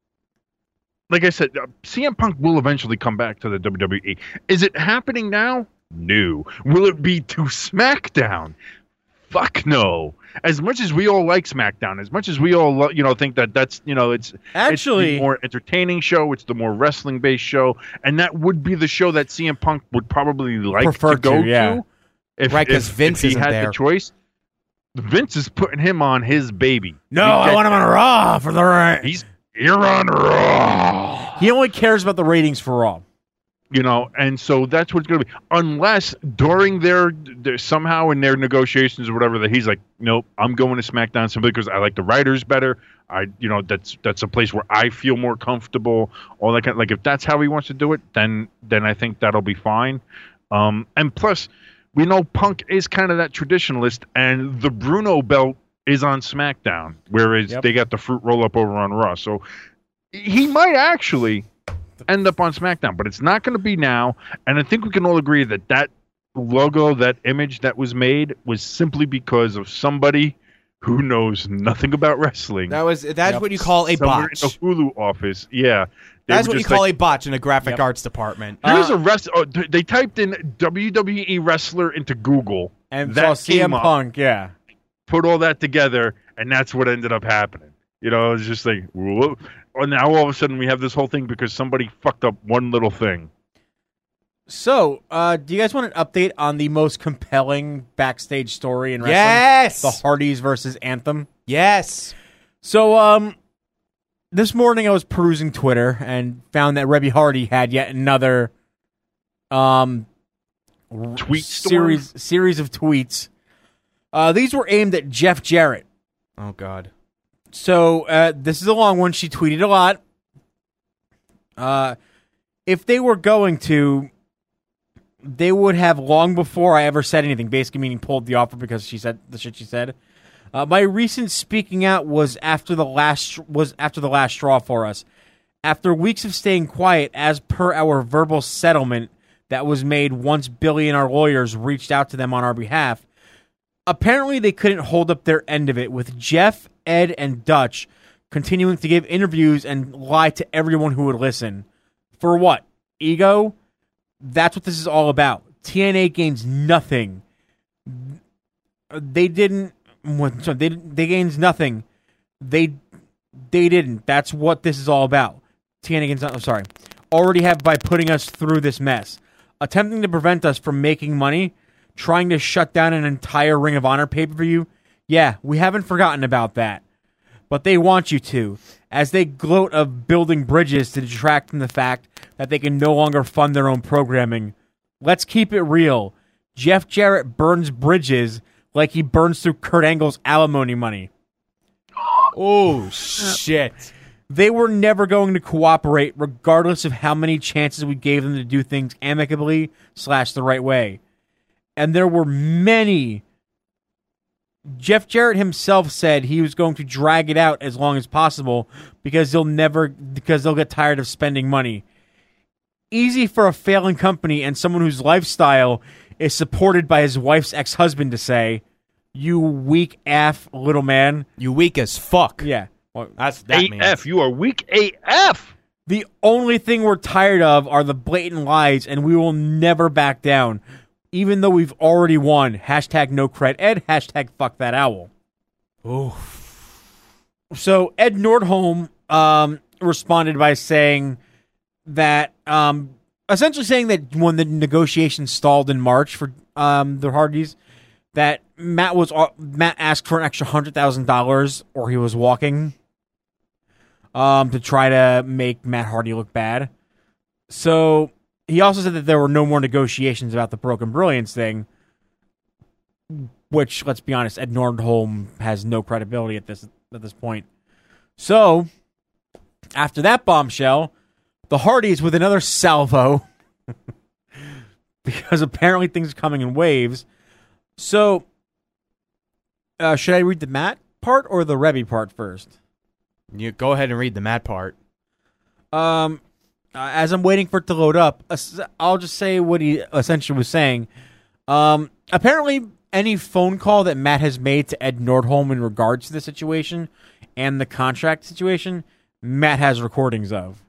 S5: like I said, uh, C M Punk will eventually come back to the W W E. Is it happening now? No. Will it be to SmackDown? Fuck no. As much as we all like SmackDown, as much as we all, lo- you know, think that that's, you know, it's
S4: Actually-
S5: it's the more entertaining show, it's the more wrestling based show, and that would be the show that C M Punk would probably like
S4: Prefer
S5: to go
S4: to, yeah.
S5: to. If,
S3: Right, 'cause
S5: if-
S3: Vince
S5: if he
S3: isn't
S5: had
S3: there.
S5: the choice. Vince is putting him on his baby.
S4: No,
S5: He
S4: I
S5: get-
S4: want him on Raw for the right.
S5: He's you're on Raw.
S4: He only cares about the ratings for Raw.
S5: You know, and so that's what it's going to be. Unless during their, their somehow in their negotiations or whatever that he's like, nope, I'm going to SmackDown simply because I like the writers better. I, you know, that's that's a place where I feel more comfortable. All that kind of, like if that's how he wants to do it, then then I think that'll be fine. Um, and plus, we know Punk is kind of that traditionalist, and the Bruno belt is on SmackDown, whereas
S4: Yep.
S5: they got the fruit roll up over on Raw. So he might actually end up on SmackDown, but it's not going to be now. And I think we can all agree that that logo, that image that was made, was simply because of somebody who knows nothing about wrestling.
S3: That was that's
S4: Yep.
S3: what you call a
S5: Somewhere
S3: botch.
S5: in the Hulu office, yeah. They
S3: That's
S5: were
S3: what you
S5: just
S3: call
S5: like,
S3: a botch in a graphic
S4: Yep.
S3: arts department.
S5: Here's
S4: Uh,
S5: a rest. Oh, th- they typed in W W E wrestler into Google,
S4: And
S5: that
S4: saw C M
S5: came up,
S4: Punk, yeah.
S5: put all that together, and that's what ended up happening. You know, it's just like, whoa. And now all of a sudden we have this whole thing because somebody fucked up one little thing.
S4: So, uh, do you guys want an update on the most compelling backstage story in wrestling?
S3: Yes!
S4: The Hardys versus Anthem.
S3: Yes.
S4: So, um, this morning I was perusing Twitter and found that Rebby Hardy had yet another um
S5: Tweet
S4: series
S5: storm?
S4: series of tweets. Uh, these were aimed at Jeff Jarrett.
S3: Oh God.
S4: So uh, this is a long one. She tweeted a lot. Uh, if they were going to, they would have long before I ever said anything. Basically, meaning pulled the offer because she said the shit she said. Uh, my recent speaking out was after the last was after the last straw for us. After weeks of staying quiet, as per our verbal settlement that was made once Billy and our lawyers reached out to them on our behalf. Apparently, they couldn't hold up their end of it, with Jeff, Ed, and Dutch continuing to give interviews and lie to everyone who would listen. For what? Ego? That's what this is all about. T N A gains nothing. They didn't. They they gains nothing. They they didn't. That's what this is all about. T N A gains. I'm sorry. Already have by putting us through this mess, attempting to prevent us from making money. Trying to shut down an entire Ring of Honor pay-per-view? Yeah, we haven't forgotten about that. But they want you to, as they gloat of building bridges to detract from the fact that they can no longer fund their own programming. Let's keep it real. Jeff Jarrett burns bridges like he burns through Kurt Angle's alimony money.
S3: Oh, shit.
S4: They were never going to cooperate regardless of how many chances we gave them to do things amicably slash the right way. And there were many. Jeff Jarrett himself said he was going to drag it out as long as possible because they'll never because they'll get tired of spending money. Easy for a failing company and someone whose lifestyle is supported by his wife's ex-husband to say, "You weak af little man."
S3: You weak as fuck.
S4: Yeah. Well,
S3: That's that
S5: A
S3: means.
S5: F, you are weak A F.
S4: the only thing we're tired of are the blatant lies, and we will never back down. Even though we've already won. Hashtag no cred Ed. Hashtag fuck that owl.
S3: Oof.
S4: So Ed Nordholm um, responded by saying that, um, essentially saying that when the negotiations stalled in March for um, the Hardys, that Matt was uh, Matt asked for an extra hundred thousand dollars, or he was walking, um, to try to make Matt Hardy look bad. So. He also said that there were no more negotiations about the Broken Brilliance thing, which, let's be honest, Ed Nordholm has no credibility at this at this point. So, after that bombshell, the Hardys with another salvo, because apparently things are coming in waves. So, uh, should I read the Matt part or the Rebby part first?
S3: You go ahead and read the Matt part.
S4: Um... Uh, as I'm waiting for it to load up, I'll just say what he essentially was saying. Um, apparently, any phone call that Matt has made to Ed Nordholm in regards to the situation and the contract situation, Matt has recordings of.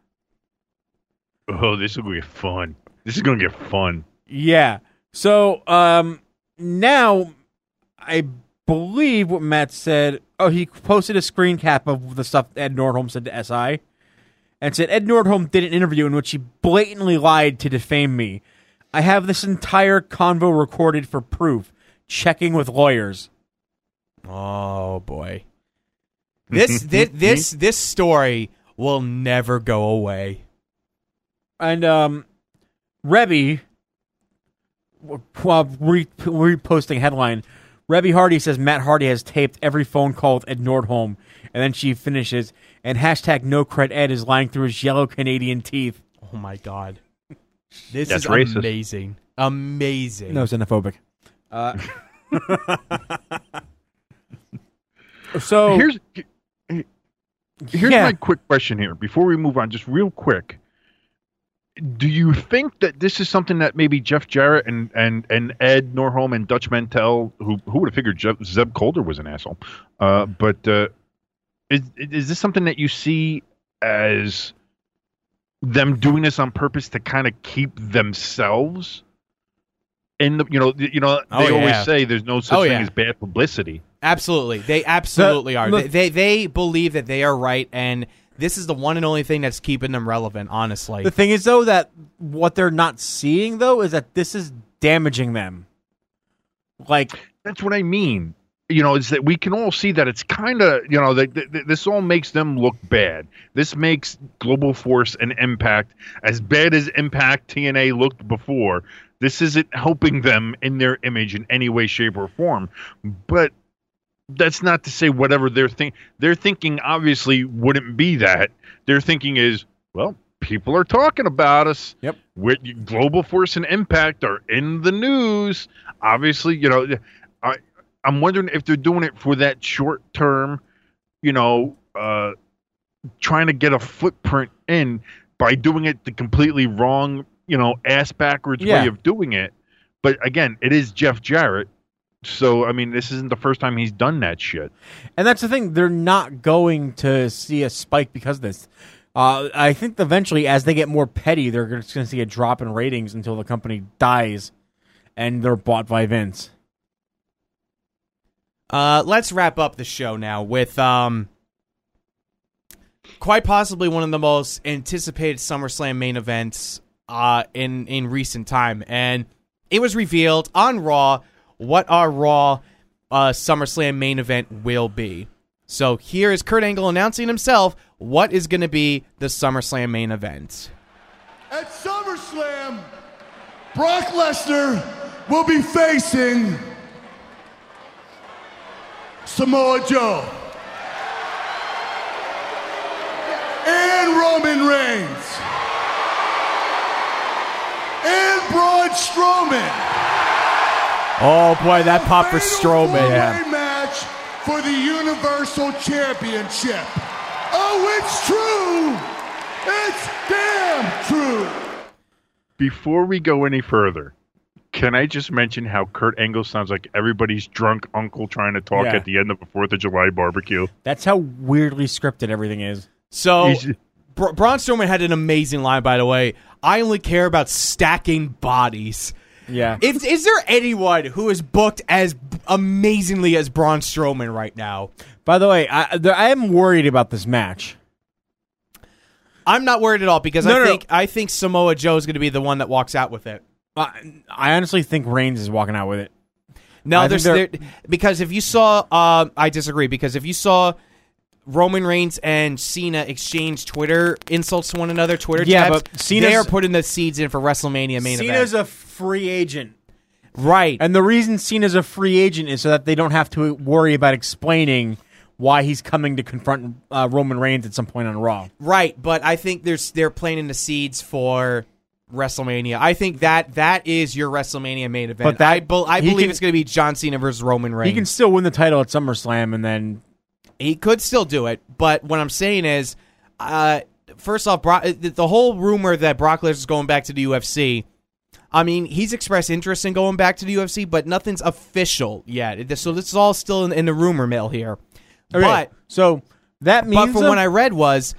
S5: Oh, this will get fun. This is going to get fun.
S4: Yeah. So, um, now, I believe what Matt said... Oh, he posted a screen cap of the stuff Ed Nordholm said to S I. And said, Ed Nordholm did an interview in which he blatantly lied to defame me. I have this entire convo recorded for proof. Checking with lawyers.
S3: Oh, boy. This this this, this story will never go away.
S4: And, um, Rebby, while re- reposting headline, Rebby Hardy says Matt Hardy has taped every phone call with Ed Nordholm. And then she finishes, and hashtag no cred Ed is lying through his yellow Canadian teeth.
S3: Oh, my God. This
S5: That's
S3: is
S5: racist.
S3: amazing. Amazing.
S4: No, xenophobic. Uh, so,
S5: Here's here's
S4: yeah.
S5: my quick question here before we move on, just real quick. Do you think that this is something that maybe Jeff Jarrett and, and, and Ed Nordholm and Dutch Mantel, who who would have figured Jeff, Zeb Colder was an asshole, uh, but uh, is is this something that you see as them doing this on purpose to kind of keep themselves in the, you know, you know, they
S3: Oh,
S5: always
S3: yeah.
S5: say there's no such
S3: Oh,
S5: thing
S3: yeah.
S5: as bad publicity.
S3: Absolutely. They absolutely
S4: The-
S3: are.
S4: look-
S3: They, they they believe that they are right, and this is the one and only thing that's keeping them relevant, honestly.
S4: The thing is, though, that what they're not seeing, though, is that this is damaging them. Like,
S5: That's what I mean. you know, is that we can all see that it's kind of, you know, that th- th- this all makes them look bad. This makes Global Force and Impact as bad as Impact T N A looked before. This isn't helping them in their image in any way, shape, or form. But that's not to say whatever they're think they're thinking obviously wouldn't be that. Their thinking is, well, people are talking about us.
S4: Yep.
S5: With Global Force and Impact are in the news. Obviously, you know, I, I'm wondering if they're doing it for that short term, you know, uh, trying to get a footprint in by doing it the completely wrong, you know, ass backwards
S4: Yeah.
S5: way of doing it. But again, it is Jeff Jarrett. So, I mean, this isn't the first time he's done that shit.
S4: And that's the thing. They're not going to see a spike because of this. Uh, I think eventually, as they get more petty, they're just going to see a drop in ratings until the company dies and they're bought by Vince.
S3: Uh, let's wrap up the show now with um, quite possibly one of the most anticipated SummerSlam main events uh, in, in recent time. And it was revealed on Raw what our Raw uh, SummerSlam main event will be. So here is Kurt Angle announcing himself what is going to be the SummerSlam main event.
S6: At SummerSlam, Brock Lesnar will be facing Samoa Joe and Roman Reigns and Braun Strowman.
S3: Oh boy, that pop for
S6: Fatal
S3: Strowman.
S6: four-way match for the Universal Championship. Oh, it's true! It's damn true!
S5: Before we go any further, can I just mention how Kurt Angle sounds like everybody's drunk uncle trying to talk
S4: Yeah.
S5: at the end of a fourth of July barbecue?
S4: That's how weirdly scripted everything is.
S3: So,
S5: He's-
S3: Bra- Braun Strowman had an amazing line, by the way. I only care about stacking bodies.
S4: Yeah.
S3: If, is there anyone who is booked as amazingly as Braun Strowman right now?
S4: By the way, I, there, I am worried about this match.
S3: I'm not worried at all because
S4: No,
S3: I
S4: no,
S3: think I think Samoa Joe is going to be the one that walks out with it.
S4: Uh, I honestly think Reigns is walking out with it.
S3: No,
S4: I
S3: there's
S4: think
S3: there, because if you saw, uh, I disagree because if you saw Roman Reigns and Cena exchange Twitter insults to one another, Twitter
S4: Yeah,
S3: tabs,
S4: but Cena's-
S3: they are putting the seeds in for WrestleMania main
S4: Cena's
S3: event.
S4: a free agent.
S3: Right.
S4: And the reason Cena's a free agent is so that they don't have to worry about explaining why he's coming to confront uh, Roman Reigns at some point on Raw.
S3: Right, but I think there's they're planting the seeds for WrestleMania. I think that that is your WrestleMania main event.
S4: But that-
S3: I, be, I
S4: he
S3: believe
S4: can-
S3: it's going to be John Cena versus Roman Reigns.
S4: He can still win the title at SummerSlam, and then
S3: He could still do it, but what I'm saying is, uh, first off, Brock, the whole rumor that Brock Lesnar is going back to the U F C. I mean, he's expressed interest in going back to the U F C, but nothing's official yet. So this is all still in, in the rumor mill here.
S4: Okay,
S3: But
S4: so that means
S3: but from
S4: that-
S3: what I read was,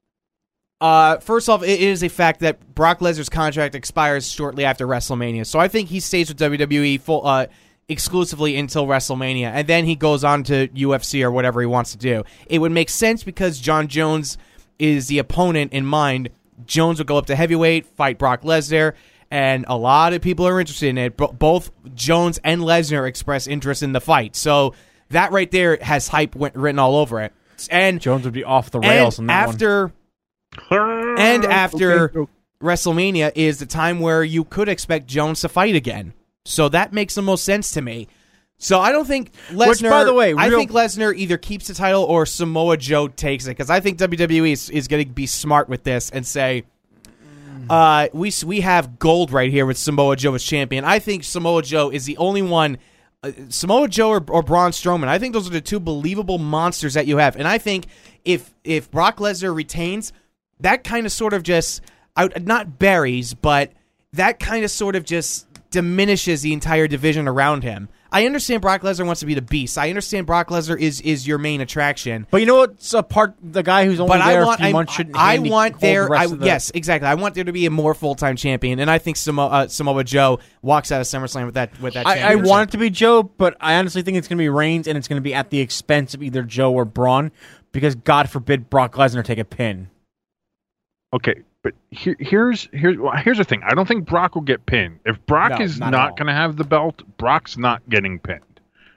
S3: uh, first off, it is a fact that Brock Lesnar's contract expires shortly after WrestleMania. So I think he stays with W W E full, uh, exclusively until WrestleMania, and then he goes on to U F C or whatever he wants to do. It would make sense because John Jones is the opponent in mind. Jones would go up to heavyweight, fight Brock Lesnar, and a lot of people are interested in it. Bo- both Jones and Lesnar express interest in the fight. So that right there has hype went, written all over it. And
S4: Jones would be off the rails
S3: and
S4: on that
S3: after
S5: and
S3: and after WrestleMania is the time where you could expect Jones to fight again. So that makes the most sense to me. So I don't think Lesnar.
S4: Which, by the way,
S3: I
S4: real-
S3: think Lesnar either keeps the title or Samoa Joe takes it because I think W W E is, is going to be smart with this and say, uh, we we have gold right here with Samoa Joe as champion. I think Samoa Joe is the only one. Uh, Samoa Joe or, or Braun Strowman. I think those are the two believable monsters that you have. And I think if if Brock Lesnar retains, that kind of sort of just I, not buries, but that kind of sort of just diminishes the entire division around him. I understand Brock Lesnar wants to be the beast. I understand Brock Lesnar is is your main attraction.
S4: But you know what's a part? The guy who's only
S3: But
S4: there
S3: I want,
S4: a few
S3: I,
S4: months shouldn't
S3: I
S4: handy
S3: want
S4: hold
S3: there.
S4: the rest
S3: I,
S4: of the-
S3: yes, exactly. I want there to be a more full time champion, and I think Samoa, uh, Samoa Joe walks out of SummerSlam with that with that.
S4: I, I
S3: championship.
S4: want it to be Joe, but I honestly think it's going to be Reigns, and it's going to be at the expense of either Joe or Braun, because God forbid Brock Lesnar take a pin.
S5: Okay, but here, here's here's well, here's the thing. I don't think Brock will get pinned. If Brock
S4: No,
S5: is
S4: not
S5: not,
S4: at all.
S5: going to have the belt, Brock's not getting pinned.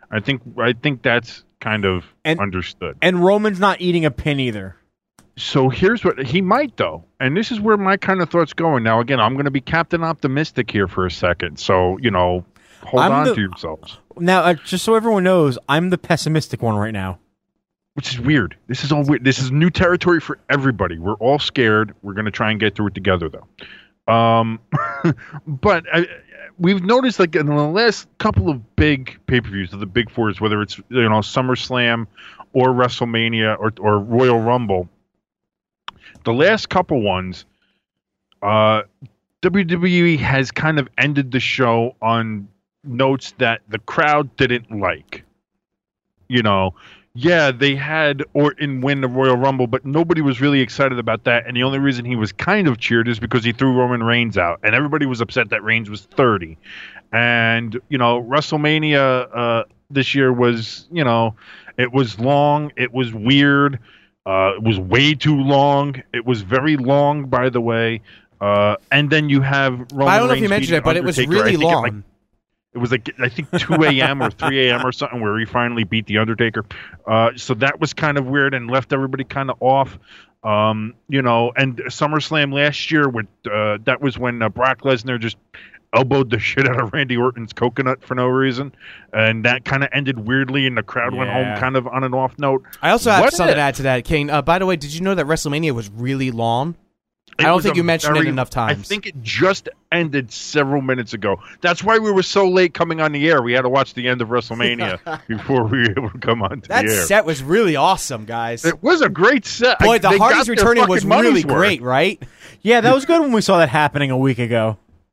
S5: I think I think that's kind of
S4: And-
S5: understood.
S4: And Roman's not eating a pin either.
S5: So here's what he might though, and this is where my kind of thoughts going. Now again, I'm going to be Captain Optimistic here for a second. So you know, hold
S4: I'm
S5: on
S4: the-
S5: to yourselves.
S4: Now, uh, just so everyone knows, I'm the pessimistic one right now.
S5: Which is weird. This is all weird. This is new territory for everybody. We're all scared. We're going to try and get through it together, though. Um, but I, we've noticed, like in the last couple of big pay-per-views, of the big fours, whether it's you know SummerSlam or WrestleMania or or Royal Rumble, the last couple ones, uh, W W E has kind of ended the show on notes that the crowd didn't like. You know. Yeah, they had Orton win the Royal Rumble, but nobody was really excited about that. And the only reason he was kind of cheered is because he threw Roman Reigns out. And everybody was upset that Reigns was thirty. And, you know, WrestleMania uh, this year was, you know, it was long. It was weird. Uh, it was way too long. It was very long, by the way. Uh, and then you have Roman
S3: I don't know if
S5: Reigns
S3: you mentioned
S5: beating
S3: it, but it was
S5: Undertaker. I
S3: really
S5: think it,
S3: long.
S5: like, It was like, I think, two a.m. or three a.m. or something where he finally beat The Undertaker. Uh, so that was kind of weird and left everybody kind of off. Um, you know, and SummerSlam last year, with uh, that was when uh, Brock Lesnar just elbowed the shit out of Randy Orton's coconut for no reason. And that kind of ended weirdly, and the crowd went home
S4: Yeah.
S5: kind of on an off note.
S3: I also have
S5: What
S3: something
S5: if-
S3: to add to that, Kane. Uh, by the way, did you know that WrestleMania was really long? I
S5: It
S3: don't
S5: was
S3: think
S5: a
S3: you mentioned it
S5: very-
S3: enough times.
S5: I think it just ended several minutes ago. That's why we were so late coming on the air. We had to watch the end of WrestleMania before we were able to come on to
S3: That
S5: the air.
S3: set was really awesome, guys.
S5: It was a great set.
S3: Boy,
S5: I-
S3: the
S5: they
S3: Hardys
S5: got their
S3: returning was
S5: fucking money's
S3: really
S5: worth.
S3: great, right?
S4: Yeah, that was good when we saw that happening a week ago.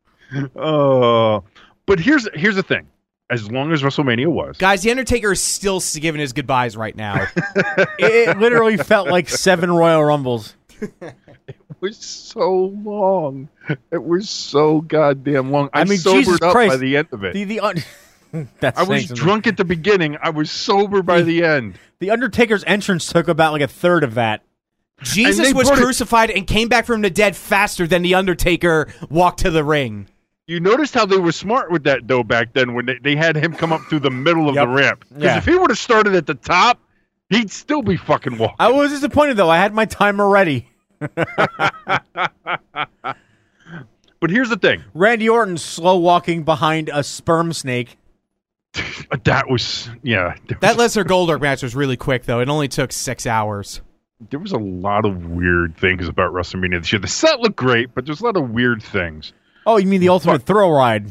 S5: Oh, but here's here's the thing. As long as WrestleMania was,
S3: Guys, The Undertaker is still giving his goodbyes right now.
S4: It, it literally felt like seven Royal Rumbles.
S5: it was so long. It was so goddamn long. I,
S4: I mean,
S5: sobered
S4: Jesus
S5: up
S4: Christ.
S5: by the end of it.
S4: The the un- That's
S5: I was
S4: saying something.
S5: drunk at the beginning. I was sober by the end.
S4: The Undertaker's entrance took about like a third of that.
S3: Jesus
S5: they
S3: was
S5: brought it-
S3: crucified and came back from the dead faster than The Undertaker walked to the ring.
S5: You noticed how they were smart with that, though, back then when they, they had him come up through the middle of
S4: Yep.
S5: the ramp. Because
S4: Yeah.
S5: if he would have started at the top, he'd still be fucking walking.
S4: I was disappointed though. I had my timer ready.
S5: But here's the thing.
S4: Randy Orton slow walking behind a sperm snake.
S5: That was, yeah. There
S3: That
S5: was,
S3: Lesnar Goldberg match was really quick, though. It only took six hours.
S5: there was a lot of weird things about WrestleMania this year. The set looked great, but there's a lot of weird things.
S4: Oh, you mean the ultimate thrill ride?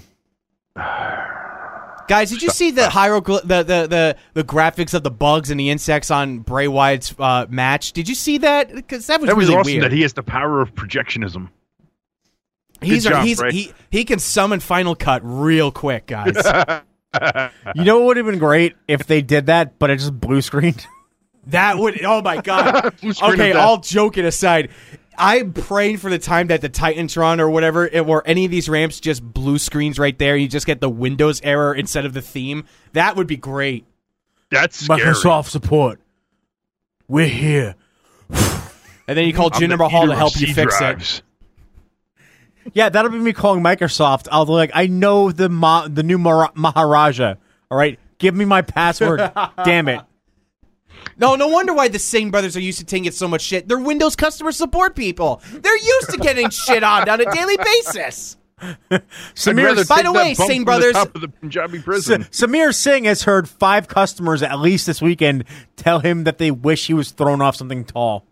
S3: Guys, did you see the hierogl- the, the the the graphics of the bugs and the insects on Bray Wyatt's uh, match? Did you see that? Because that was
S5: That was
S3: really
S5: awesome
S3: weird.
S5: that he has the power of projectionism.
S3: he's
S5: Good job,
S3: he's
S5: Bray.
S3: he he can summon Final Cut real quick, guys.
S4: You know what would have been great if they did that, but it just blue screened.
S3: That would. Oh my god.
S5: Blue screen
S3: Okay,
S5: of death.
S3: all joking aside, I'm praying for the time that the Titantron or whatever, it, or any of these ramps just blue screens right there, and you just get the Windows error instead of the theme. That would be great.
S5: That's scary.
S4: Microsoft support. We're here.
S3: And then you call
S5: I'm
S3: Jinder
S5: the
S3: Mahal
S5: eater
S3: to
S5: of
S3: help you
S5: C
S3: fix it.
S5: drives.
S4: Yeah, that'll be me calling Microsoft. I'll be like, I know the ma- the new Mar- Maharaja. All right, give me my password. Damn it.
S3: No, no wonder why the Singh brothers are used to taking so much shit. They're Windows customer support people. They're used to getting shit on on a daily basis.
S5: I'd
S4: Samir,
S5: rather
S3: by
S5: take
S3: the
S5: that
S3: way,
S5: bump
S3: Singh
S5: from
S3: brothers-
S5: the top of the Punjabi
S4: S-
S5: prison.
S4: Samir Singh has heard five customers at least this weekend tell him that they wish he was thrown off something tall.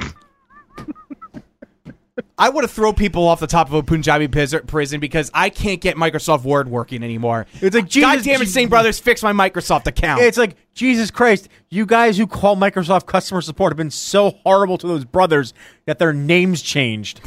S3: I would have thrown people off the top of a Punjabi pis- prison because I can't get Microsoft Word working anymore.
S4: It's like,
S3: God
S4: Jesus-
S3: damn it, Singh brothers, fix my Microsoft account.
S4: It's like, Jesus Christ, you guys who call Microsoft customer support have been so horrible to those brothers that their names changed.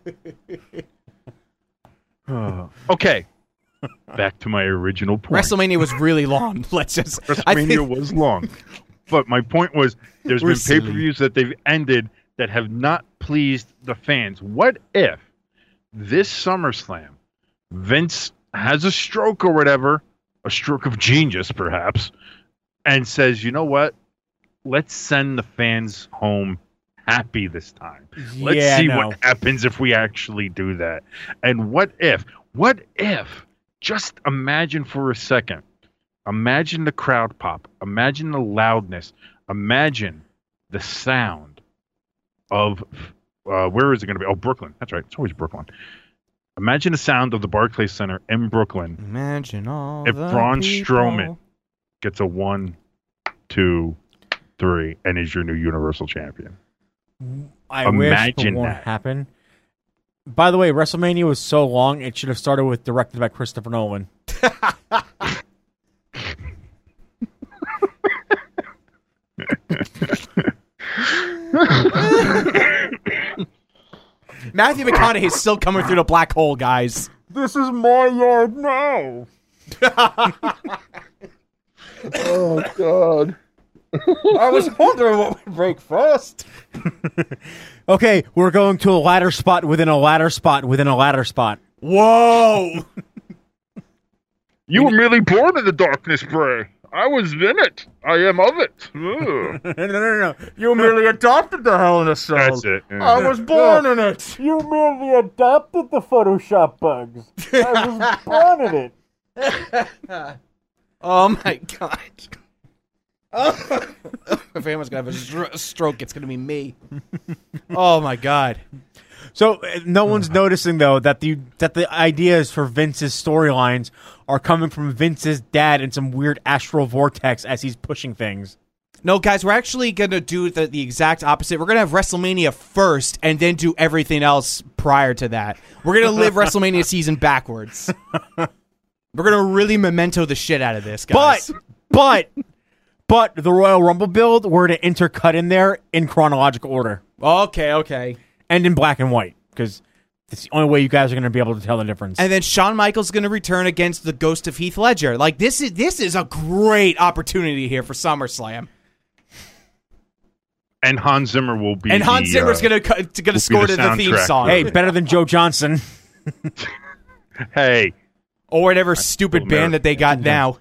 S5: Okay. Back to my original point.
S3: WrestleMania was really long. Let's just. I
S5: WrestleMania
S3: think,
S5: was long. But my point was there's
S3: We're
S5: been
S3: silly.
S5: pay-per-views that they've ended that have not pleased the fans. What if this SummerSlam, Vince has a stroke or whatever, a stroke of genius perhaps, and says, you know what? Let's send the fans home happy this time. Let's
S4: Yeah,
S5: see
S4: no.
S5: what happens if we actually do that. And what if, what if, just imagine for a second, Imagine the crowd pop. Imagine the loudness. Imagine the sound of uh, where is it going to be? Oh, Brooklyn. That's right. It's always Brooklyn. Imagine the sound of the Barclays Center in Brooklyn.
S3: Imagine all
S5: if
S3: the
S5: Braun
S3: people.
S5: Strowman gets a one, two, three, and is your new Universal Champion.
S4: I
S5: Imagine
S4: wish it won't
S5: that.
S4: happen. By the way, WrestleMania was so long, it should have started with directed by Christopher Nolan.
S3: Matthew McConaughey is still coming through the black hole, guys.
S4: This is my yard now.
S5: Oh, God.
S3: I was wondering what would break first.
S4: Okay, we're going to a ladder spot within a ladder spot within a ladder spot.
S3: Whoa!
S5: You were merely born in the darkness, Bray. I was in it. I am of it. Ugh.
S4: no, no, no, no. You merely adopted the Hell in a Cell.
S5: That's it. Yeah.
S4: I was born in it. You merely adopted the Photoshop bugs. I was born in it.
S3: Oh my god. Oh. If anyone's gonna have a, stro- a stroke, it's gonna be me. Oh my god.
S4: So uh, no one's noticing though that the that the ideas for Vince's storylines are coming from Vince's dad in some weird astral vortex as he's pushing things.
S3: No, guys, we're actually gonna do the, the exact opposite. We're gonna have WrestleMania first, and then do everything else prior to that. We're gonna live WrestleMania season backwards. We're gonna really memento the shit out of this, guys.
S4: But but but the Royal Rumble build were to intercut in there in chronological order
S3: okay, okay.
S4: and in black and white because it's the only way you guys are going to be able to tell the difference.
S3: And then Shawn Michaels going to return against the ghost of Heath Ledger. Like this is this is a great opportunity here for SummerSlam.
S5: And Hans Zimmer will be.
S3: And Hans
S5: the,
S3: Zimmer's
S5: uh,
S3: going to going to score
S5: the
S3: to the theme
S5: soundtrack.
S3: song.
S4: Hey, better than Joe Johnson.
S5: Hey.
S3: Or whatever stupid
S5: cool,
S3: band
S5: man.
S3: that they got now.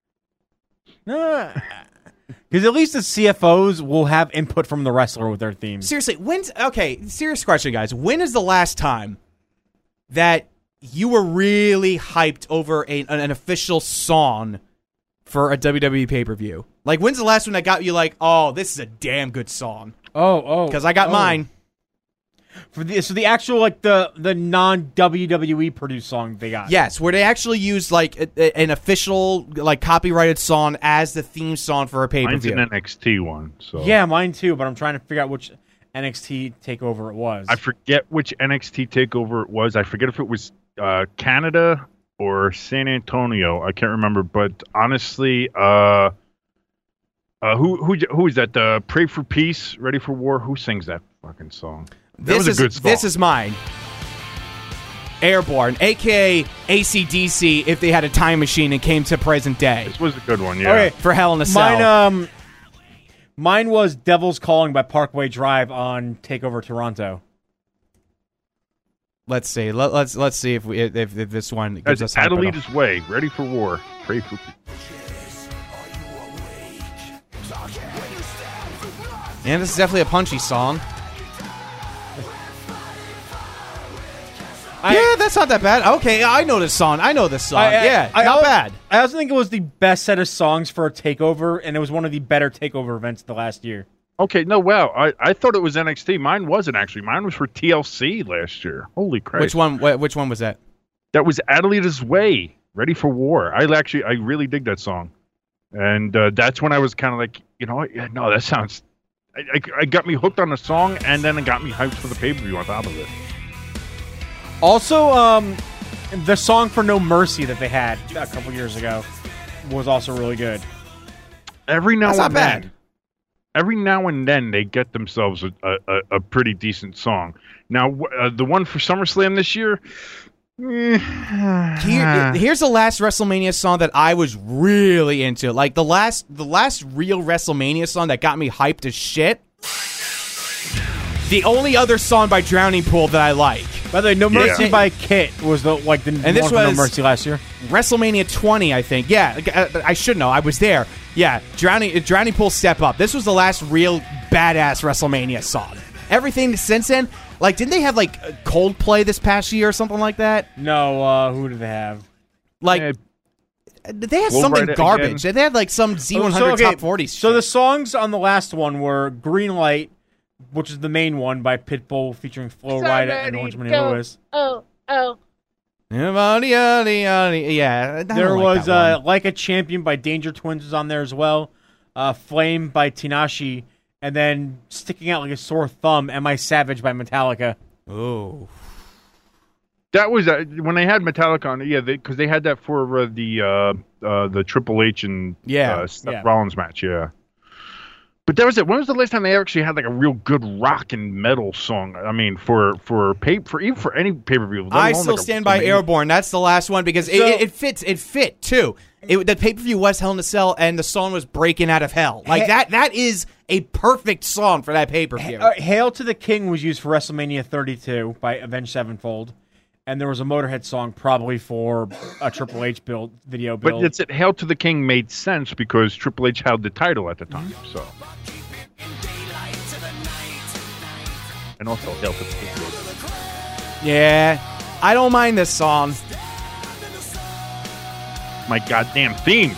S4: Because at least the C F Os will have input from the wrestler with their themes.
S3: Seriously, when's okay? Serious question, guys. When is the last time that you were really hyped over a, an, an official song for a W W E pay per view? Like, when's the last one that got you like, oh, this is a damn good song?
S4: Oh, oh,
S3: Because I got
S4: oh.
S3: mine.
S4: For the so the actual like the the non W W E produced song they got.
S3: Yes, where they actually used like a, a- an official like copyrighted song as the theme song for a pay per
S5: Mine's
S3: view.
S5: an N X T one. So
S4: Yeah, mine too. But I'm trying to figure out which N X T takeover it was.
S5: I forget which N X T takeover it was. I forget if it was uh, Canada or San Antonio. I can't remember. But honestly, uh, uh, who who who is that? The Pray for Peace, Ready for War. Who sings that fucking song? That
S3: This
S5: was a
S3: is
S5: good song.
S3: this is mine. Airborne, aka A C D C, if they had a time machine and came to present day
S5: This was a good one. Yeah.
S4: Okay.
S3: for Hell in a Cell.
S4: Mine um, mine was Devil's Calling by Parkway Drive on Takeover Toronto.
S3: Let's see. Let, let's let's see if we if, if this one gives us
S5: That's
S3: hype at all.
S5: Adelita's Way, Ready for War, Pray for Peace.
S3: Yeah, this is definitely a punchy song.
S4: I-
S3: yeah, that's not that bad. Okay, I know this song. I know this song.
S4: I- I-
S3: yeah,
S4: I
S3: not
S4: al-
S3: bad.
S4: I also think it was the best set of songs for a takeover, and it was one of the better takeover events the last year.
S5: Okay, no, wow. I, I thought it was N X T. Mine wasn't actually. Mine was for T L C last year. Holy Christ.
S3: Which one? wh- Which one was that?
S5: That was Adelita's Way, Ready for War. I actually, I really dig that song. And uh, that's when I was kind of like, you know what? Yeah, no, that sounds... I, I, I got me hooked on the song, and then it got me hyped for the pay-per-view on top of it.
S4: Also, um, the song for No Mercy that they had a couple years ago was also really good.
S5: Every now
S3: That's
S5: and
S3: not
S5: then...
S3: bad.
S5: Every now and then they get themselves a, a, a pretty decent song. Now, uh, the one for SummerSlam this year... eh,
S3: Here, here's the last WrestleMania song that I was really into. Like the last, the last real WrestleMania song that got me hyped as shit. The only other song by Drowning Pool that I like.
S4: By the way, No Mercy
S5: Yeah.
S4: by Kit was the like the
S3: And this
S4: one for No
S3: was-
S4: Mercy last year.
S3: WrestleMania twenty, I think. Yeah, I, I should know. I was there. Yeah, Drowning Drowning Pool Step Up. This was the last real badass WrestleMania song. Everything since then, like, didn't they have like Coldplay this past year or something like that?
S4: No, uh, who did they have?
S3: Like,
S5: eh,
S3: They had
S5: Flow
S3: something
S5: Rider
S3: garbage.
S5: again.
S3: They had like some Z one
S4: Oh,
S3: hundred
S4: so, okay,
S3: top forty.
S4: So
S3: shit.
S4: the songs on the last one were Green Light, which is the main one by Pitbull featuring Flo Rida and Orange Money Lewis.
S7: Oh, oh.
S3: Yeah, I don't
S4: There
S3: like
S4: was
S3: that
S4: uh,
S3: one.
S4: Like a Champion by Danger Twins was on there as well. Uh, Flame by Tinashe. And then sticking out like a sore thumb, Am I Savage by Metallica.
S3: Ooh.
S5: That was uh, when they had Metallica on. Yeah, because they, they had that for uh, the uh, uh, the Triple H and
S3: Yeah,
S5: uh, Seth
S4: yeah.
S5: Rollins match. Yeah. But that was it. When was the last time they actually had like a real good rock and metal song? I mean, for for pay for even for any pay per view.
S3: I still stand by Airborne. That's the last one because
S4: So-
S3: it, it fits. It fit too. It, the pay per view was Hell in a Cell, and the song was Breaking Out of Hell. Like
S4: Ha-
S3: that. That is a perfect song for that pay per view.
S4: Uh, Hail to the King was used for WrestleMania thirty-two by Avenged Sevenfold. And there was a Motorhead song probably for a Triple H build video
S5: But
S4: build.
S5: it's it. Hail to the King made sense because Triple H held the title at the time. So. And also Hail to the King.
S3: Yeah, I don't mind this song.
S5: My goddamn theme.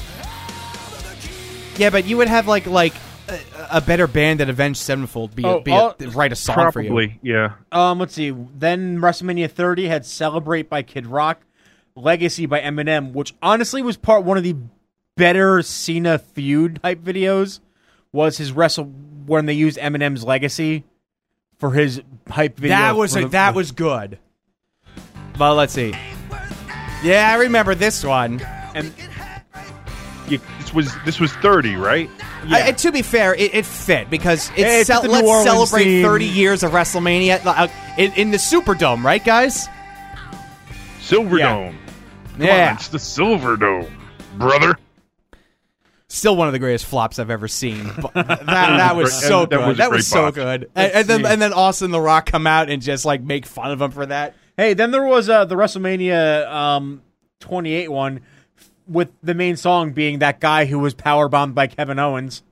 S3: Yeah, but you would have like like a, a better band than Avenged Sevenfold be,
S4: Oh,
S3: be
S4: all-
S3: a, write a song for you.
S5: Probably, yeah.
S4: Um, let's see. Then WrestleMania thirty had "Celebrate" by Kid Rock, "Legacy" by Eminem, which honestly was part one of the better Cena feud type videos. Was his wrestle when they used Eminem's "Legacy" for his hype video?
S3: That was
S4: for
S3: a,
S4: the-
S3: that was good. But let's see. Yeah, I remember this one.
S4: and
S5: Yeah, This was this was thirty, right?
S3: I, and to be fair, it, it fit because it's
S4: Hey, it's
S3: cel-
S4: the New
S3: let's
S4: Orleans
S3: celebrate
S4: theme.
S3: thirty years of WrestleMania uh, in, in the Superdome, right, guys?
S5: Silverdome.
S4: Yeah.
S5: Come
S3: Yeah.
S5: on, it's the Silverdome, brother.
S3: Still one of the greatest flops I've ever seen. But that that was
S5: That
S3: so
S5: was a
S3: good. That
S5: great
S3: was so
S5: bop.
S3: good. And, and then and then Austin the Rock come out and just like make fun of him for that.
S4: Hey, then there was uh, the WrestleMania um, twenty-eight one with the main song being that guy who was powerbombed by Kevin Owens.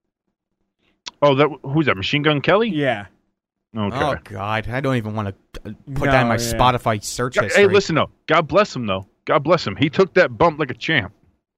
S5: Oh, that who's that? Machine Gun Kelly?
S4: Yeah.
S5: Okay.
S3: Oh God, I don't even want to put
S4: No,
S3: that in my
S4: yeah.
S3: Spotify search history.
S5: Hey, listen though. God bless him though. God bless him. He took that bump like a champ.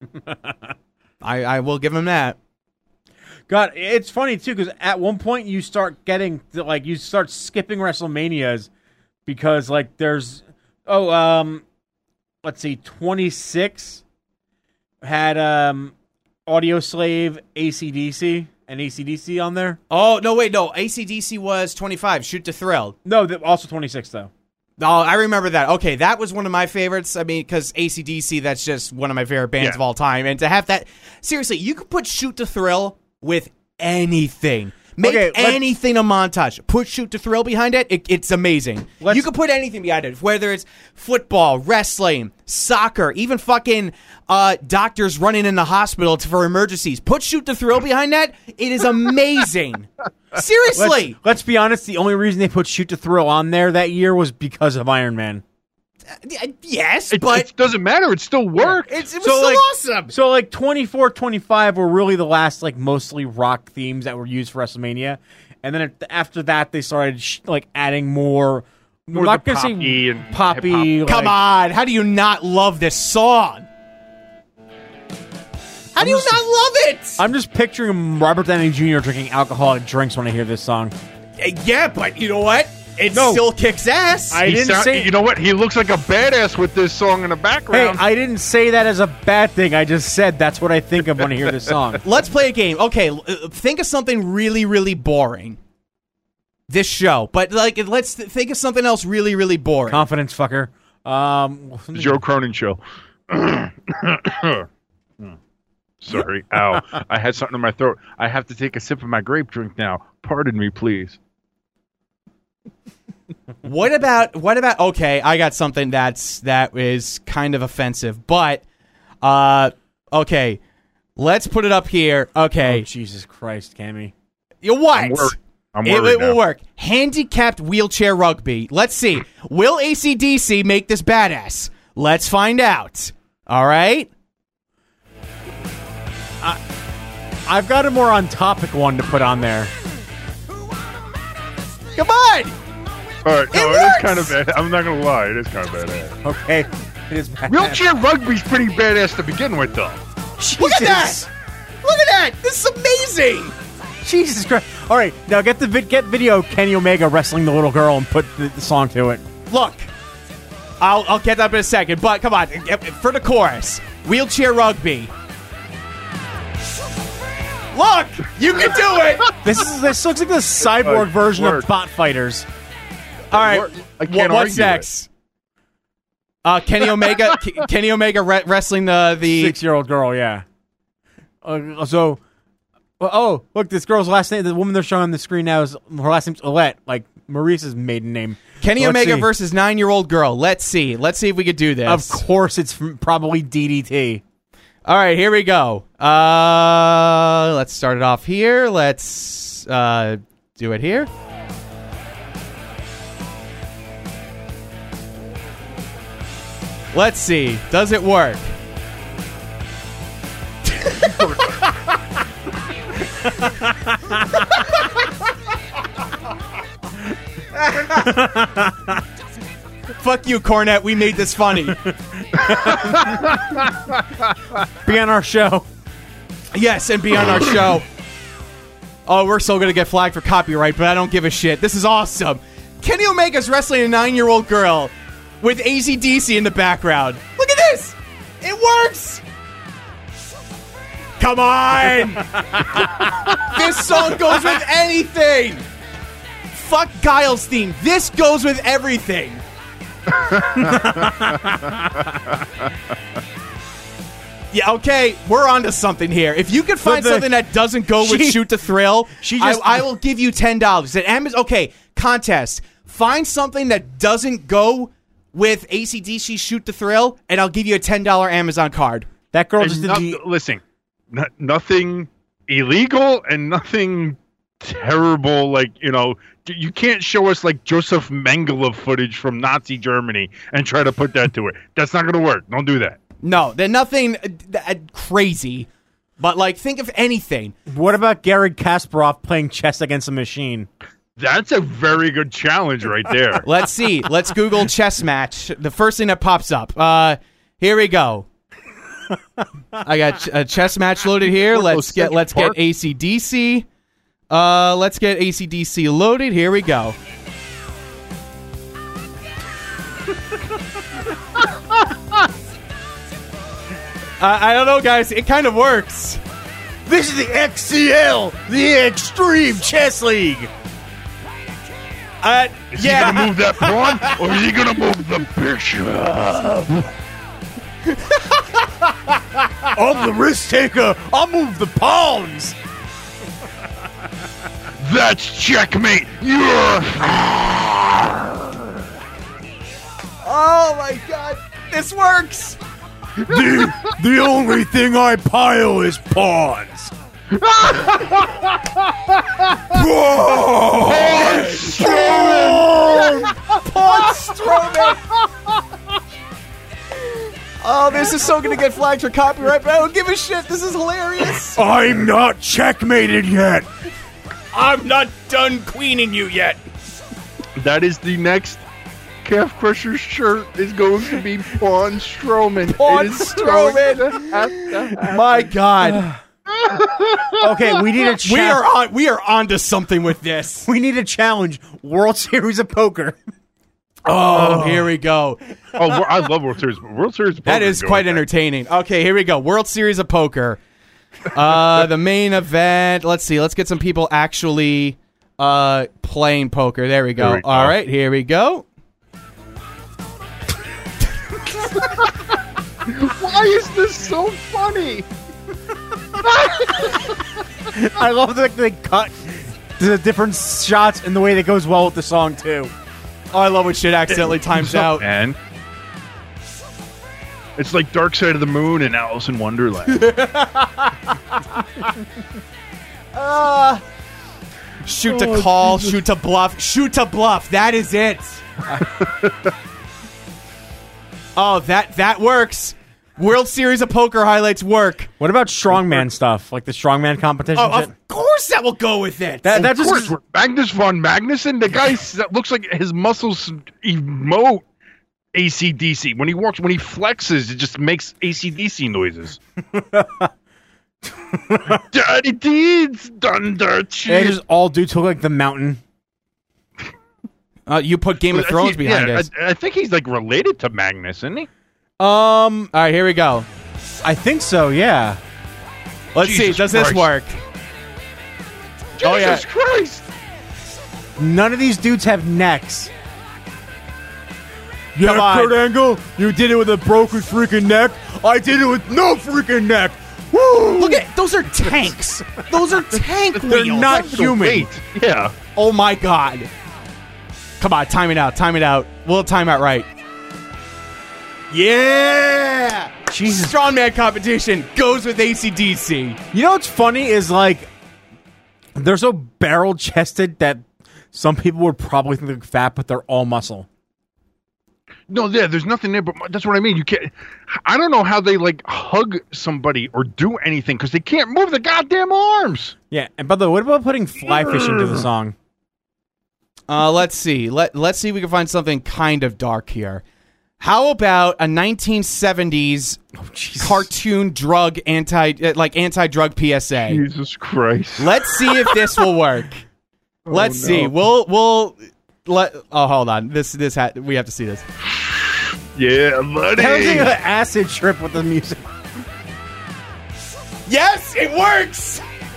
S3: I, I will give him that.
S4: God, it's funny too because at one point you start getting like you start skipping WrestleManias because like there's oh um let's see twenty-six had um Audio Slave A C D C and A C D C on there.
S3: Oh no, wait, no. A C D C was twenty-five. Shoot to Thrill.
S4: No, th- also twenty-six though.
S3: Oh, I remember that. Okay, that was one of my favorites. I mean, because A C D C, that's just one of my favorite bands
S5: Yeah.
S3: of all time. And to have that, seriously, you could put Shoot to Thrill with anything. Make
S4: Okay, let's-
S3: anything a montage. Put Shoot to Thrill behind it, it it's amazing.
S4: Let's-
S3: You could put anything behind it, whether it's football, wrestling, soccer, even fucking uh, doctors running in the hospital to, for emergencies. Put Shoot to Thrill behind that. It is amazing. Seriously.
S4: Let's, let's be honest. The only reason they put Shoot to Thrill on there that year was because of Iron Man.
S3: Yes,
S5: It,
S3: but
S5: it doesn't matter. It still worked.
S3: it's, it was
S4: So,
S3: so
S4: like-
S3: awesome.
S4: So like twenty-four, twenty-five were really the last like mostly rock themes that were used for WrestleMania, and then it, after that they started sh- like adding more.
S5: More
S4: I'm not
S5: the
S4: gonna say
S5: poppy and
S4: poppy.
S5: hip-hop.
S3: Come
S4: like-
S3: on, how do you not love this song? How do you
S4: just-
S3: not love it?
S4: I'm just picturing Robert Downey Junior drinking alcoholic drinks when I hear this song.
S3: Uh, yeah, but you know what? It
S4: No.
S3: still kicks ass.
S4: I
S5: He
S4: didn't
S5: sound-
S4: say.
S5: You know what? He looks like a badass with this song in the
S4: Hey,
S5: background.
S4: I didn't say that as a bad thing. I just said that's what I think of when I hear this song.
S3: Let's play a game. Okay, l- uh, think of something really, really boring. This show, but like, let's th- think of something else really, really boring.
S4: Confidence fucker. Um,
S5: The Joe Cronin Show. Sorry. Ow. I had something in my throat. I have to take a sip of my grape drink now. Pardon me, please.
S3: What about what about? Okay, I got something that's that is kind of offensive, but uh, okay, let's put it up here. Okay,
S4: oh, Jesus Christ, Cammy.
S3: you what?
S5: I'm worried. I'm
S3: It,
S5: worried
S3: it will
S5: now.
S3: work. Handicapped wheelchair rugby. Let's see. Will A C D C make this badass? Let's find out. All right.
S4: I've got a more on topic one to put on there.
S3: Come on.
S5: All right. No,
S3: It
S5: it, is
S3: works!
S5: kind of bad. I'm not going to lie. It is kind of badass.
S4: Okay. It is badass.
S5: Wheelchair rugby's pretty badass to begin with, though.
S3: Look at that! Look at that! This is amazing!
S4: Jesus Christ! All right, now get the vid- get video Kenny Omega wrestling the little girl and put the, the song to it.
S3: Look, I'll I'll get that up in a second, but come on, for the chorus, Wheelchair Rugby. Look, you can do it.
S4: This is this looks like the cyborg version
S5: Word.
S4: of Bot Fighters.
S3: All right,
S5: I can't
S3: wh- what's
S5: argue
S3: next? Uh, Kenny Omega, K- Kenny Omega re- wrestling the the
S4: Six-year-old girl, yeah. Uh, so, well, oh, look, this girl's last name, the woman they're showing on the screen now, is her last name's Olette, like Maurice's maiden name.
S3: Kenny
S4: Let's
S3: Omega
S4: see.
S3: versus nine-year-old girl. Let's see. Let's see if we could do this.
S4: Of course, it's from probably D D T.
S3: All right, here we go. Uh, let's start it off here. Let's uh, do it here. Let's see. Does it work? Fuck you, Cornette. We made this funny.
S4: Be on our show.
S3: Yes, and be on our show. Oh, we're still going to get flagged for copyright, but I don't give a shit. This is awesome. Kenny Omega's wrestling a nine-year-old girl with A C D C in the background. Look at this. It works. Come on. This song goes with anything. Fuck Giles' theme. This goes with everything. Yeah, okay, we're on to something here. If you can find
S4: the-
S3: something that doesn't go with
S4: She-
S3: Shoot to Thrill,
S4: she just-
S3: I, I will give you ten dollars. At Amazon, okay, contest. Find something that doesn't go with A C D C Shoot to Thrill, and I'll give you a ten dollars Amazon card.
S4: That girl
S5: And
S4: just did
S5: no-
S4: the...
S5: listen, no- nothing illegal and nothing terrible. Like, you know, d- you can't show us like Joseph Mengele footage from Nazi Germany and try to put that to it. That's not going to work. Don't do that.
S3: No, they're nothing uh, uh, crazy, but, like, think of anything.
S4: What about Garrett Kasparov playing chess against a machine?
S5: That's a very good challenge right there.
S3: Let's see. Let's Google chess match. The first thing that pops up. Uh, here we go. I got ch- a chess match loaded here.
S5: What,
S3: Let's
S5: those
S3: get
S5: Central
S3: let's get
S5: Park?
S3: A C D C. Uh, let's get A C D C loaded. Here we go. uh, I don't know, guys. It kind of works.
S4: This is the X C L, the Extreme Chess League.
S3: Uh,
S5: Is
S3: yeah.
S5: he gonna move that pawn, or is he gonna move the bishop?
S4: I'm the risk taker. I'll move the pawns.
S5: That's checkmate. You're.
S3: Oh my god, this works.
S4: the, the only thing I pile is pawns.
S3: Pawn Strowman. Oh, this is so gonna get flagged for copyright, but I don't give a shit. This is hilarious.
S4: I'm not checkmated yet.
S3: I'm not done queening you yet.
S5: That is the next Calf Crusher shirt is going to be Pawn Strowman.
S3: Pawn
S5: It is
S3: Strowman.
S5: going to have to happen.
S3: My god.
S4: Okay, we need a cha-
S3: We are on we are onto something with this.
S4: we need a challenge. World Series of Poker.
S3: Oh, here we go.
S5: Oh, we're- I love World Series. World Series.
S3: That
S5: Poker
S3: is
S5: going
S3: quite
S5: back.
S3: entertaining. Okay, here we go. World Series of Poker. Uh, the main event. Let's see. Let's get some people actually uh, playing poker. There we go.
S5: There we go.
S3: All right, here we go.
S5: Why is this so funny?
S4: I love that they cut the different shots and the way that goes well with the song too.
S3: Oh, I love when shit accidentally times out.
S5: Man. It's like Dark Side of the Moon and Alice in Wonderland.
S3: Uh, shoot to call, shoot to bluff, shoot to bluff. That is it. Oh, that that works. World Series of Poker highlights work.
S4: What about strongman stuff, like the strongman competition?
S3: Oh,
S4: shit?
S3: of course that will go with it.
S4: That, that
S5: Of course,
S4: just
S5: Magnus von Magnuson, the guy that looks like his muscles emote. A C D C. When he walks, when he flexes, it just makes A C D C noises. Dirty deeds done dirt
S4: They
S5: cheap.
S4: just all do to like the mountain.
S3: Uh, you put Game of Thrones behind
S5: yeah,
S3: us.
S5: I, I think he's like related to Magnus, isn't he?
S4: Um,
S3: All right, here we go.
S4: I think so. Yeah.
S3: Let's
S5: Jesus
S3: see. Does
S5: Christ.
S3: this work?
S5: Jesus
S3: Oh, yeah.
S5: Christ!
S4: None of these dudes have necks.
S3: Come on.
S4: Kurt Angle, you did it with a broken freaking neck. I did it with no freaking neck. Woo!
S3: Look at those are tanks. Those are tank
S4: They're
S3: wheels.
S4: not
S5: The
S4: human.
S5: weight. Yeah.
S3: Oh my god. Come on, time it out. Time it out. We'll time out right. Yeah.
S4: Jesus.
S3: Strongman competition goes with A C D C.
S4: You know what's funny is like they're so barrel chested that some people would probably think they're fat, but they're all muscle.
S5: No, yeah, there's nothing there, but that's what I mean. You can't. I don't know how they like hug somebody or do anything because they can't move the goddamn arms.
S4: Yeah, and by the way, what about putting fly fishing to the song?
S3: Uh, let's see. Let Let's see if we can find something kind of dark here. How about a nineteen seventies cartoon drug anti uh, like anti drug P S A?
S5: Jesus Christ!
S3: Let's see if this will work. Let's
S5: no.
S3: see. We'll we'll let. Oh, hold on. This this ha- we have to see this.
S5: Yeah, buddy.
S4: That was like an acid trip with the music.
S3: Yes, it works.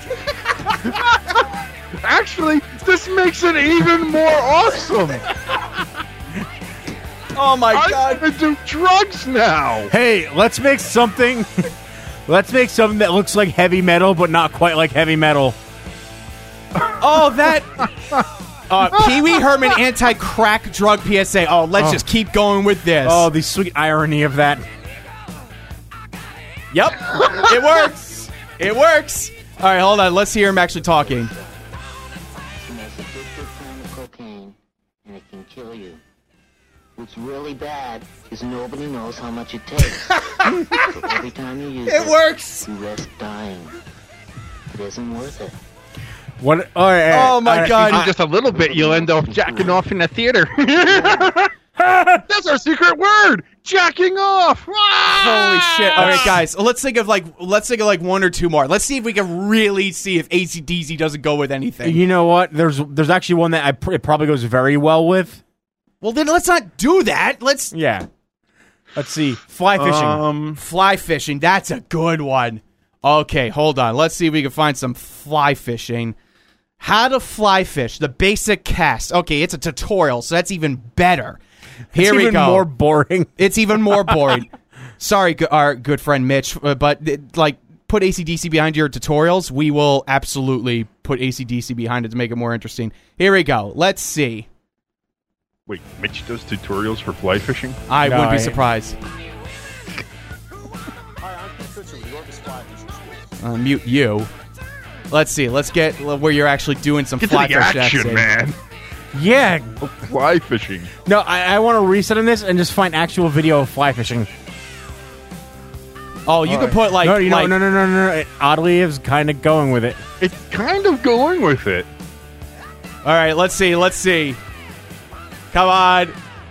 S5: Actually, this makes it even more awesome.
S3: Oh my
S5: I'm
S3: god.
S5: gonna do drugs now.
S4: Hey, let's make something. Let's make something that looks like heavy metal, but not quite like heavy metal.
S3: Oh, that. Uh, Pee Wee Herman anti-crack drug P S A. Oh, let's
S4: Oh.
S3: just keep going with this.
S4: Oh, the sweet irony of that.
S3: Yep, it works. It works. All right, hold on. Let's hear him actually talking.
S7: It's a addictive form of cocaine, and it can kill you. What's really bad is nobody knows how much it takes. So every time you use it,
S3: It works.
S7: you risk dying. It isn't worth it.
S4: What? All right,
S3: Oh, my
S4: all right.
S3: God.
S5: Even just a little bit, you'll end up jacking off in the theater. That's our secret word. Jacking off.
S3: Holy shit! All right, guys. Let's think of like let's think of like one or two more. Let's see if we can really see if A C D C doesn't go with anything.
S4: You know what? There's there's actually one that I pr- it probably goes very well with.
S3: Well, then let's not do that. Let's
S4: Yeah. Let's see. Fly fishing.
S5: Um,
S3: fly fishing. That's a good one. Okay, hold on. Let's see if we can find some fly fishing. How to fly fish, the basic cast. Okay, it's a tutorial, so that's even better. Here
S4: it's
S3: we
S4: even
S3: go.
S4: more boring.
S3: It's even more boring. Sorry, go- our good friend Mitch, uh, but uh, like, put A C D C behind your tutorials. We will absolutely put A C D C behind it to make it more interesting. Here we go. Let's see.
S5: wait, Mitch does tutorials for fly fishing?
S3: I
S4: No,
S3: wouldn't be
S4: I-
S3: surprised. Uh, mute you. Let's see. Let's get where you're actually doing some
S5: Get to
S3: fly
S5: the
S3: fish
S5: action,
S3: acting.
S5: man.
S4: Yeah.
S5: Fly fishing.
S4: No, I, I want to reset on this and just find actual video of fly fishing.
S3: Oh, you could put like,
S4: no, you know,
S3: like
S4: no, no, no, no, no. It oddly is kind of going with it.
S5: It's kind of going with it.
S3: all right. Let's see. Let's see. Come on.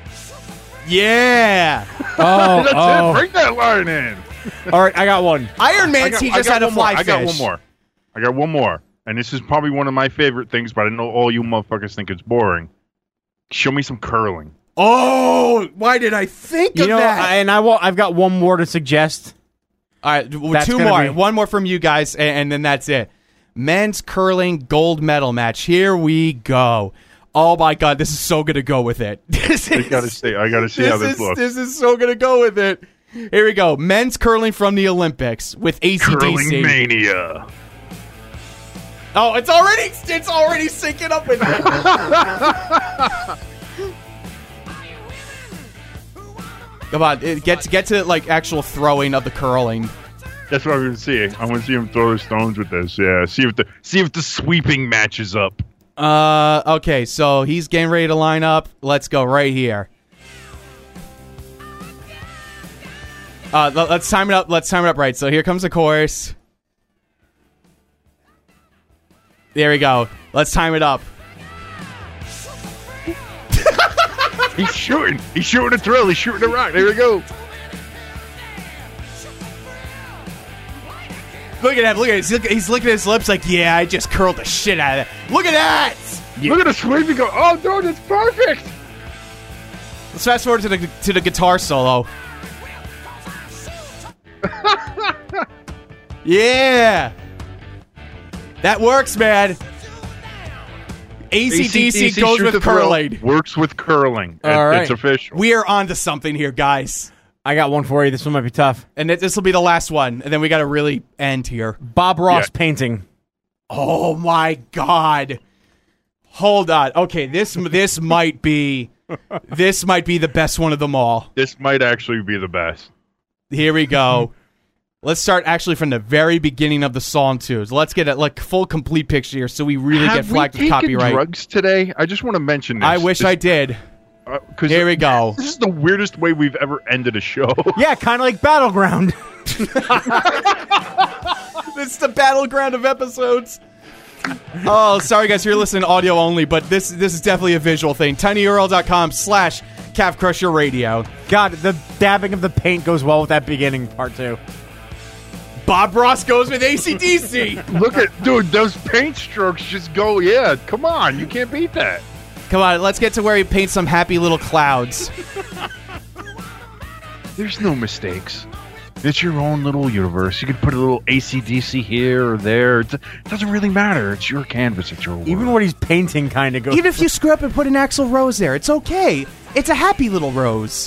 S3: Yeah.
S4: Oh,
S5: That's
S4: oh.
S5: it. Bring that line in.
S4: All right, I got one.
S3: Iron
S5: I
S3: Man
S5: got,
S3: teaches
S5: I
S3: us
S5: got
S3: how to
S5: one more.
S3: fly
S5: I
S3: fish.
S5: got one more. I got one more. And this is probably one of my favorite things, but I know all you motherfuckers think it's boring. Show me some curling.
S3: Oh, why did I think
S4: You
S3: of
S4: know,
S3: that?
S4: I, and I will. I've got one more to suggest.
S3: All right, w-
S4: That's
S3: two
S4: gonna
S3: more.
S4: be-
S3: One more from you guys, and, and then that's it. Men's curling gold medal match. Here we go. Oh my god, this is so gonna go with it. This
S5: I
S3: is,
S5: gotta see. I gotta see how this
S3: is,
S5: looks.
S3: This is so gonna go with it. Here we go. Men's curling from the Olympics with A C D C.
S5: Curling mania.
S3: Oh, it's already it's already syncing up with it. Come on, it- get to, get to like actual throwing of the curling.
S5: That's what I'm gonna see. I want to see him throw the stones with this. Yeah. See if the see if the sweeping matches up.
S3: Uh, okay, so he's getting ready to line up. Let's go right here. Uh, let- let's time it up. Let's time it up right. So here comes the chorus. There we go. Let's time it up.
S5: He's shooting. He's shooting a thrill. He's shooting a rock. There we go.
S3: Look at him. Look at him. He's, look, he's looking at his lips like, yeah, I just curled the shit out of that. Look at that.
S5: Yeah. Look at the sweep. You go, oh, dude, it's perfect.
S3: Let's fast forward to the to the guitar solo. Yeah. That works, man. A C D C goes with curling.
S5: Works with curling.
S4: All
S5: it,
S4: right.
S5: It's official.
S3: We are on to something here, guys.
S4: I got one for you. This one might be tough.
S3: And this will be the last one. And then we got to really end here.
S4: Bob Ross
S5: Yeah.
S4: painting.
S3: Oh, my God. Hold on. Okay, this this might be this might be the best one of them all.
S5: This might actually be the best.
S3: Here we go. Let's start actually from the very beginning of the song, too. So let's get a like full, complete picture here so we really
S5: Have
S3: get flagged
S5: we
S3: with
S5: taken
S3: copyright.
S5: drugs today? I just want to mention this.
S3: I wish
S5: this,
S3: I did.
S5: Uh, 'cause
S3: Here we go.
S5: This is the weirdest way we've ever ended a show.
S4: Yeah, kind of like Battleground.
S3: It's the battleground of episodes. Oh, sorry guys, you're listening to audio only, but this this is definitely a visual thing. tinyurl.com slash Calf Crusher Radio.
S4: God, the dabbing of the paint goes well with that beginning part too.
S3: Bob Ross goes with A C D C.
S5: Look at, dude, those paint strokes just go, yeah, come on, you can't beat that.
S3: Come on, let's get to where he paints some happy little clouds.
S5: There's no mistakes. It's your own little universe. You can put a little A C D C here or there. It's, it doesn't really matter. It's your canvas. It's your world.
S4: Even what he's painting kind of goes.
S3: Even if you screw up and put an Axl Rose there, it's okay. It's a happy little rose.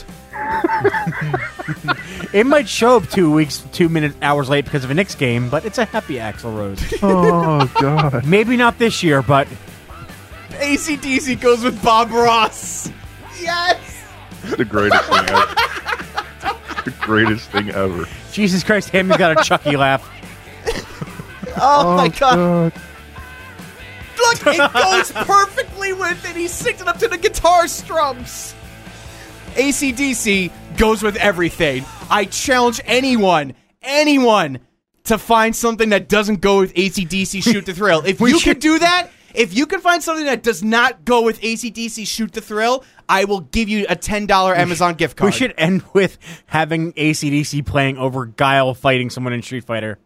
S4: It might show up two weeks, two minutes, hours late because of a Knicks game, but it's a happy Axl Rose.
S5: Oh, God.
S4: Maybe not this year, but
S3: A C D C goes with Bob Ross. Yes!
S5: The greatest thing ever. The greatest thing ever.
S4: Jesus Christ, Hammond's got a Chucky laugh.
S3: Oh, my God. Look, it goes perfectly with it. He synced it up to the guitar strums. A C D C goes with everything. I challenge anyone, anyone, to find something that doesn't go with A C D C Shoot the Thrill. If
S4: We
S3: you
S4: should-
S3: can do that, if you can find something that does not go with A C D C Shoot the Thrill, I will give you a ten dollars Amazon gift card.
S4: We should end with having A C D C playing over Guile fighting someone in Street Fighter.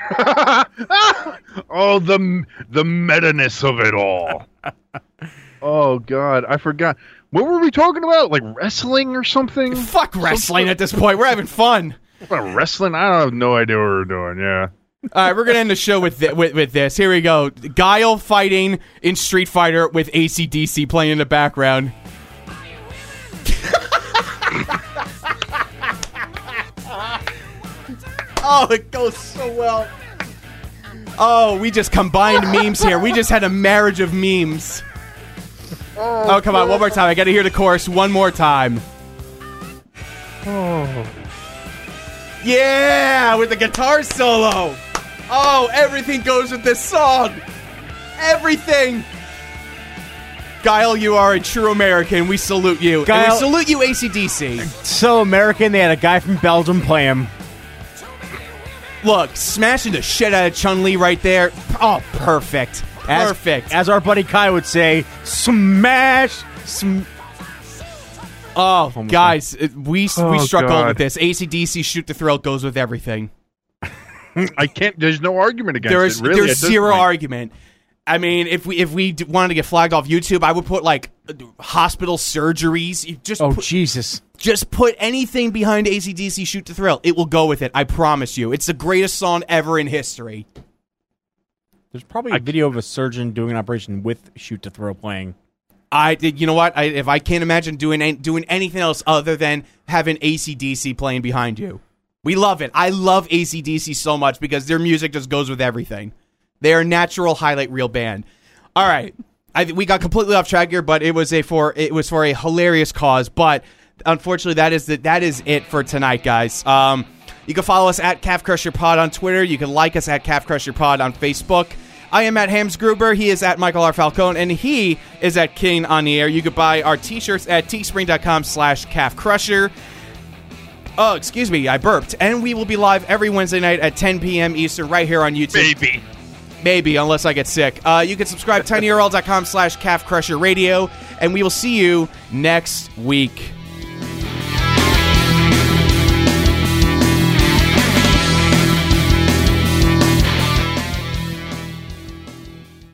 S5: Oh, the the meta-ness of it all. Oh, God. I forgot. What were we talking about? Like wrestling or something?
S3: Fuck wrestling at this point. We're having fun.
S5: About wrestling? I have no idea what we're doing, yeah.
S3: All right, we're going to end the show with, th- with with this. Here we go. Guile fighting in Street Fighter with A C D C playing in the background. Oh, it goes so well. Oh, we just combined memes here. We just had a marriage of memes. Oh, come on. One more time. I got to hear the chorus one more time.
S5: Oh.
S3: Yeah, with the guitar solo. Oh, everything goes with this song. Everything. Guile, you are a true American. We salute you. And
S4: Guile-
S3: we salute you, A C D C.
S4: So American, they had a guy from Belgium play him.
S3: Look, smashing the shit out of Chun-Li right there. Oh, perfect.
S4: As,
S3: Perfect.
S4: As our buddy Kai would say, smash. Sm-
S3: oh,
S4: my
S3: guys, it- we we
S5: Oh,
S3: struck gold
S5: God.
S3: with this. A C D C Shoot the Thrill goes with everything.
S5: I can't, there's no argument against
S3: There's
S5: it, really.
S3: there's
S5: at this
S3: zero
S5: point.
S3: argument. I mean, if we if we d- wanted to get flagged off YouTube, I would put like hospital surgeries. You just
S4: oh,
S3: put,
S4: Jesus.
S3: just put anything behind A C D C Shoot the Thrill. It will go with it. I promise you. It's the greatest song ever in history.
S4: There's probably a video of a surgeon doing an operation with Shoot to Throw playing.
S3: I did. You know what? I, if I can't imagine doing an- doing anything else other than having A C D C playing behind you. We love it. I love A C D C so much because their music just goes with everything. They are a natural highlight reel band. All right, I, we got completely off track here, but it was a for it was for a hilarious cause. But unfortunately, that is the, that is it for tonight, guys. Um, you can follow us at Calf Crusher Pod on Twitter. You can like us at Calf Crusher Pod on Facebook. I am at Hams Gruber. He is at Michael R. Falcone, and he is at King on the Air. You can buy our t-shirts at teespring.com slash Calf Crusher. Oh, excuse me, I burped. And we will be live every Wednesday night at ten p.m. Eastern right here on YouTube.
S5: Maybe.
S3: Maybe, unless I get sick. Uh, you can subscribe to tinyurl.com slash Calf Crusher Radio. and we will see you next week.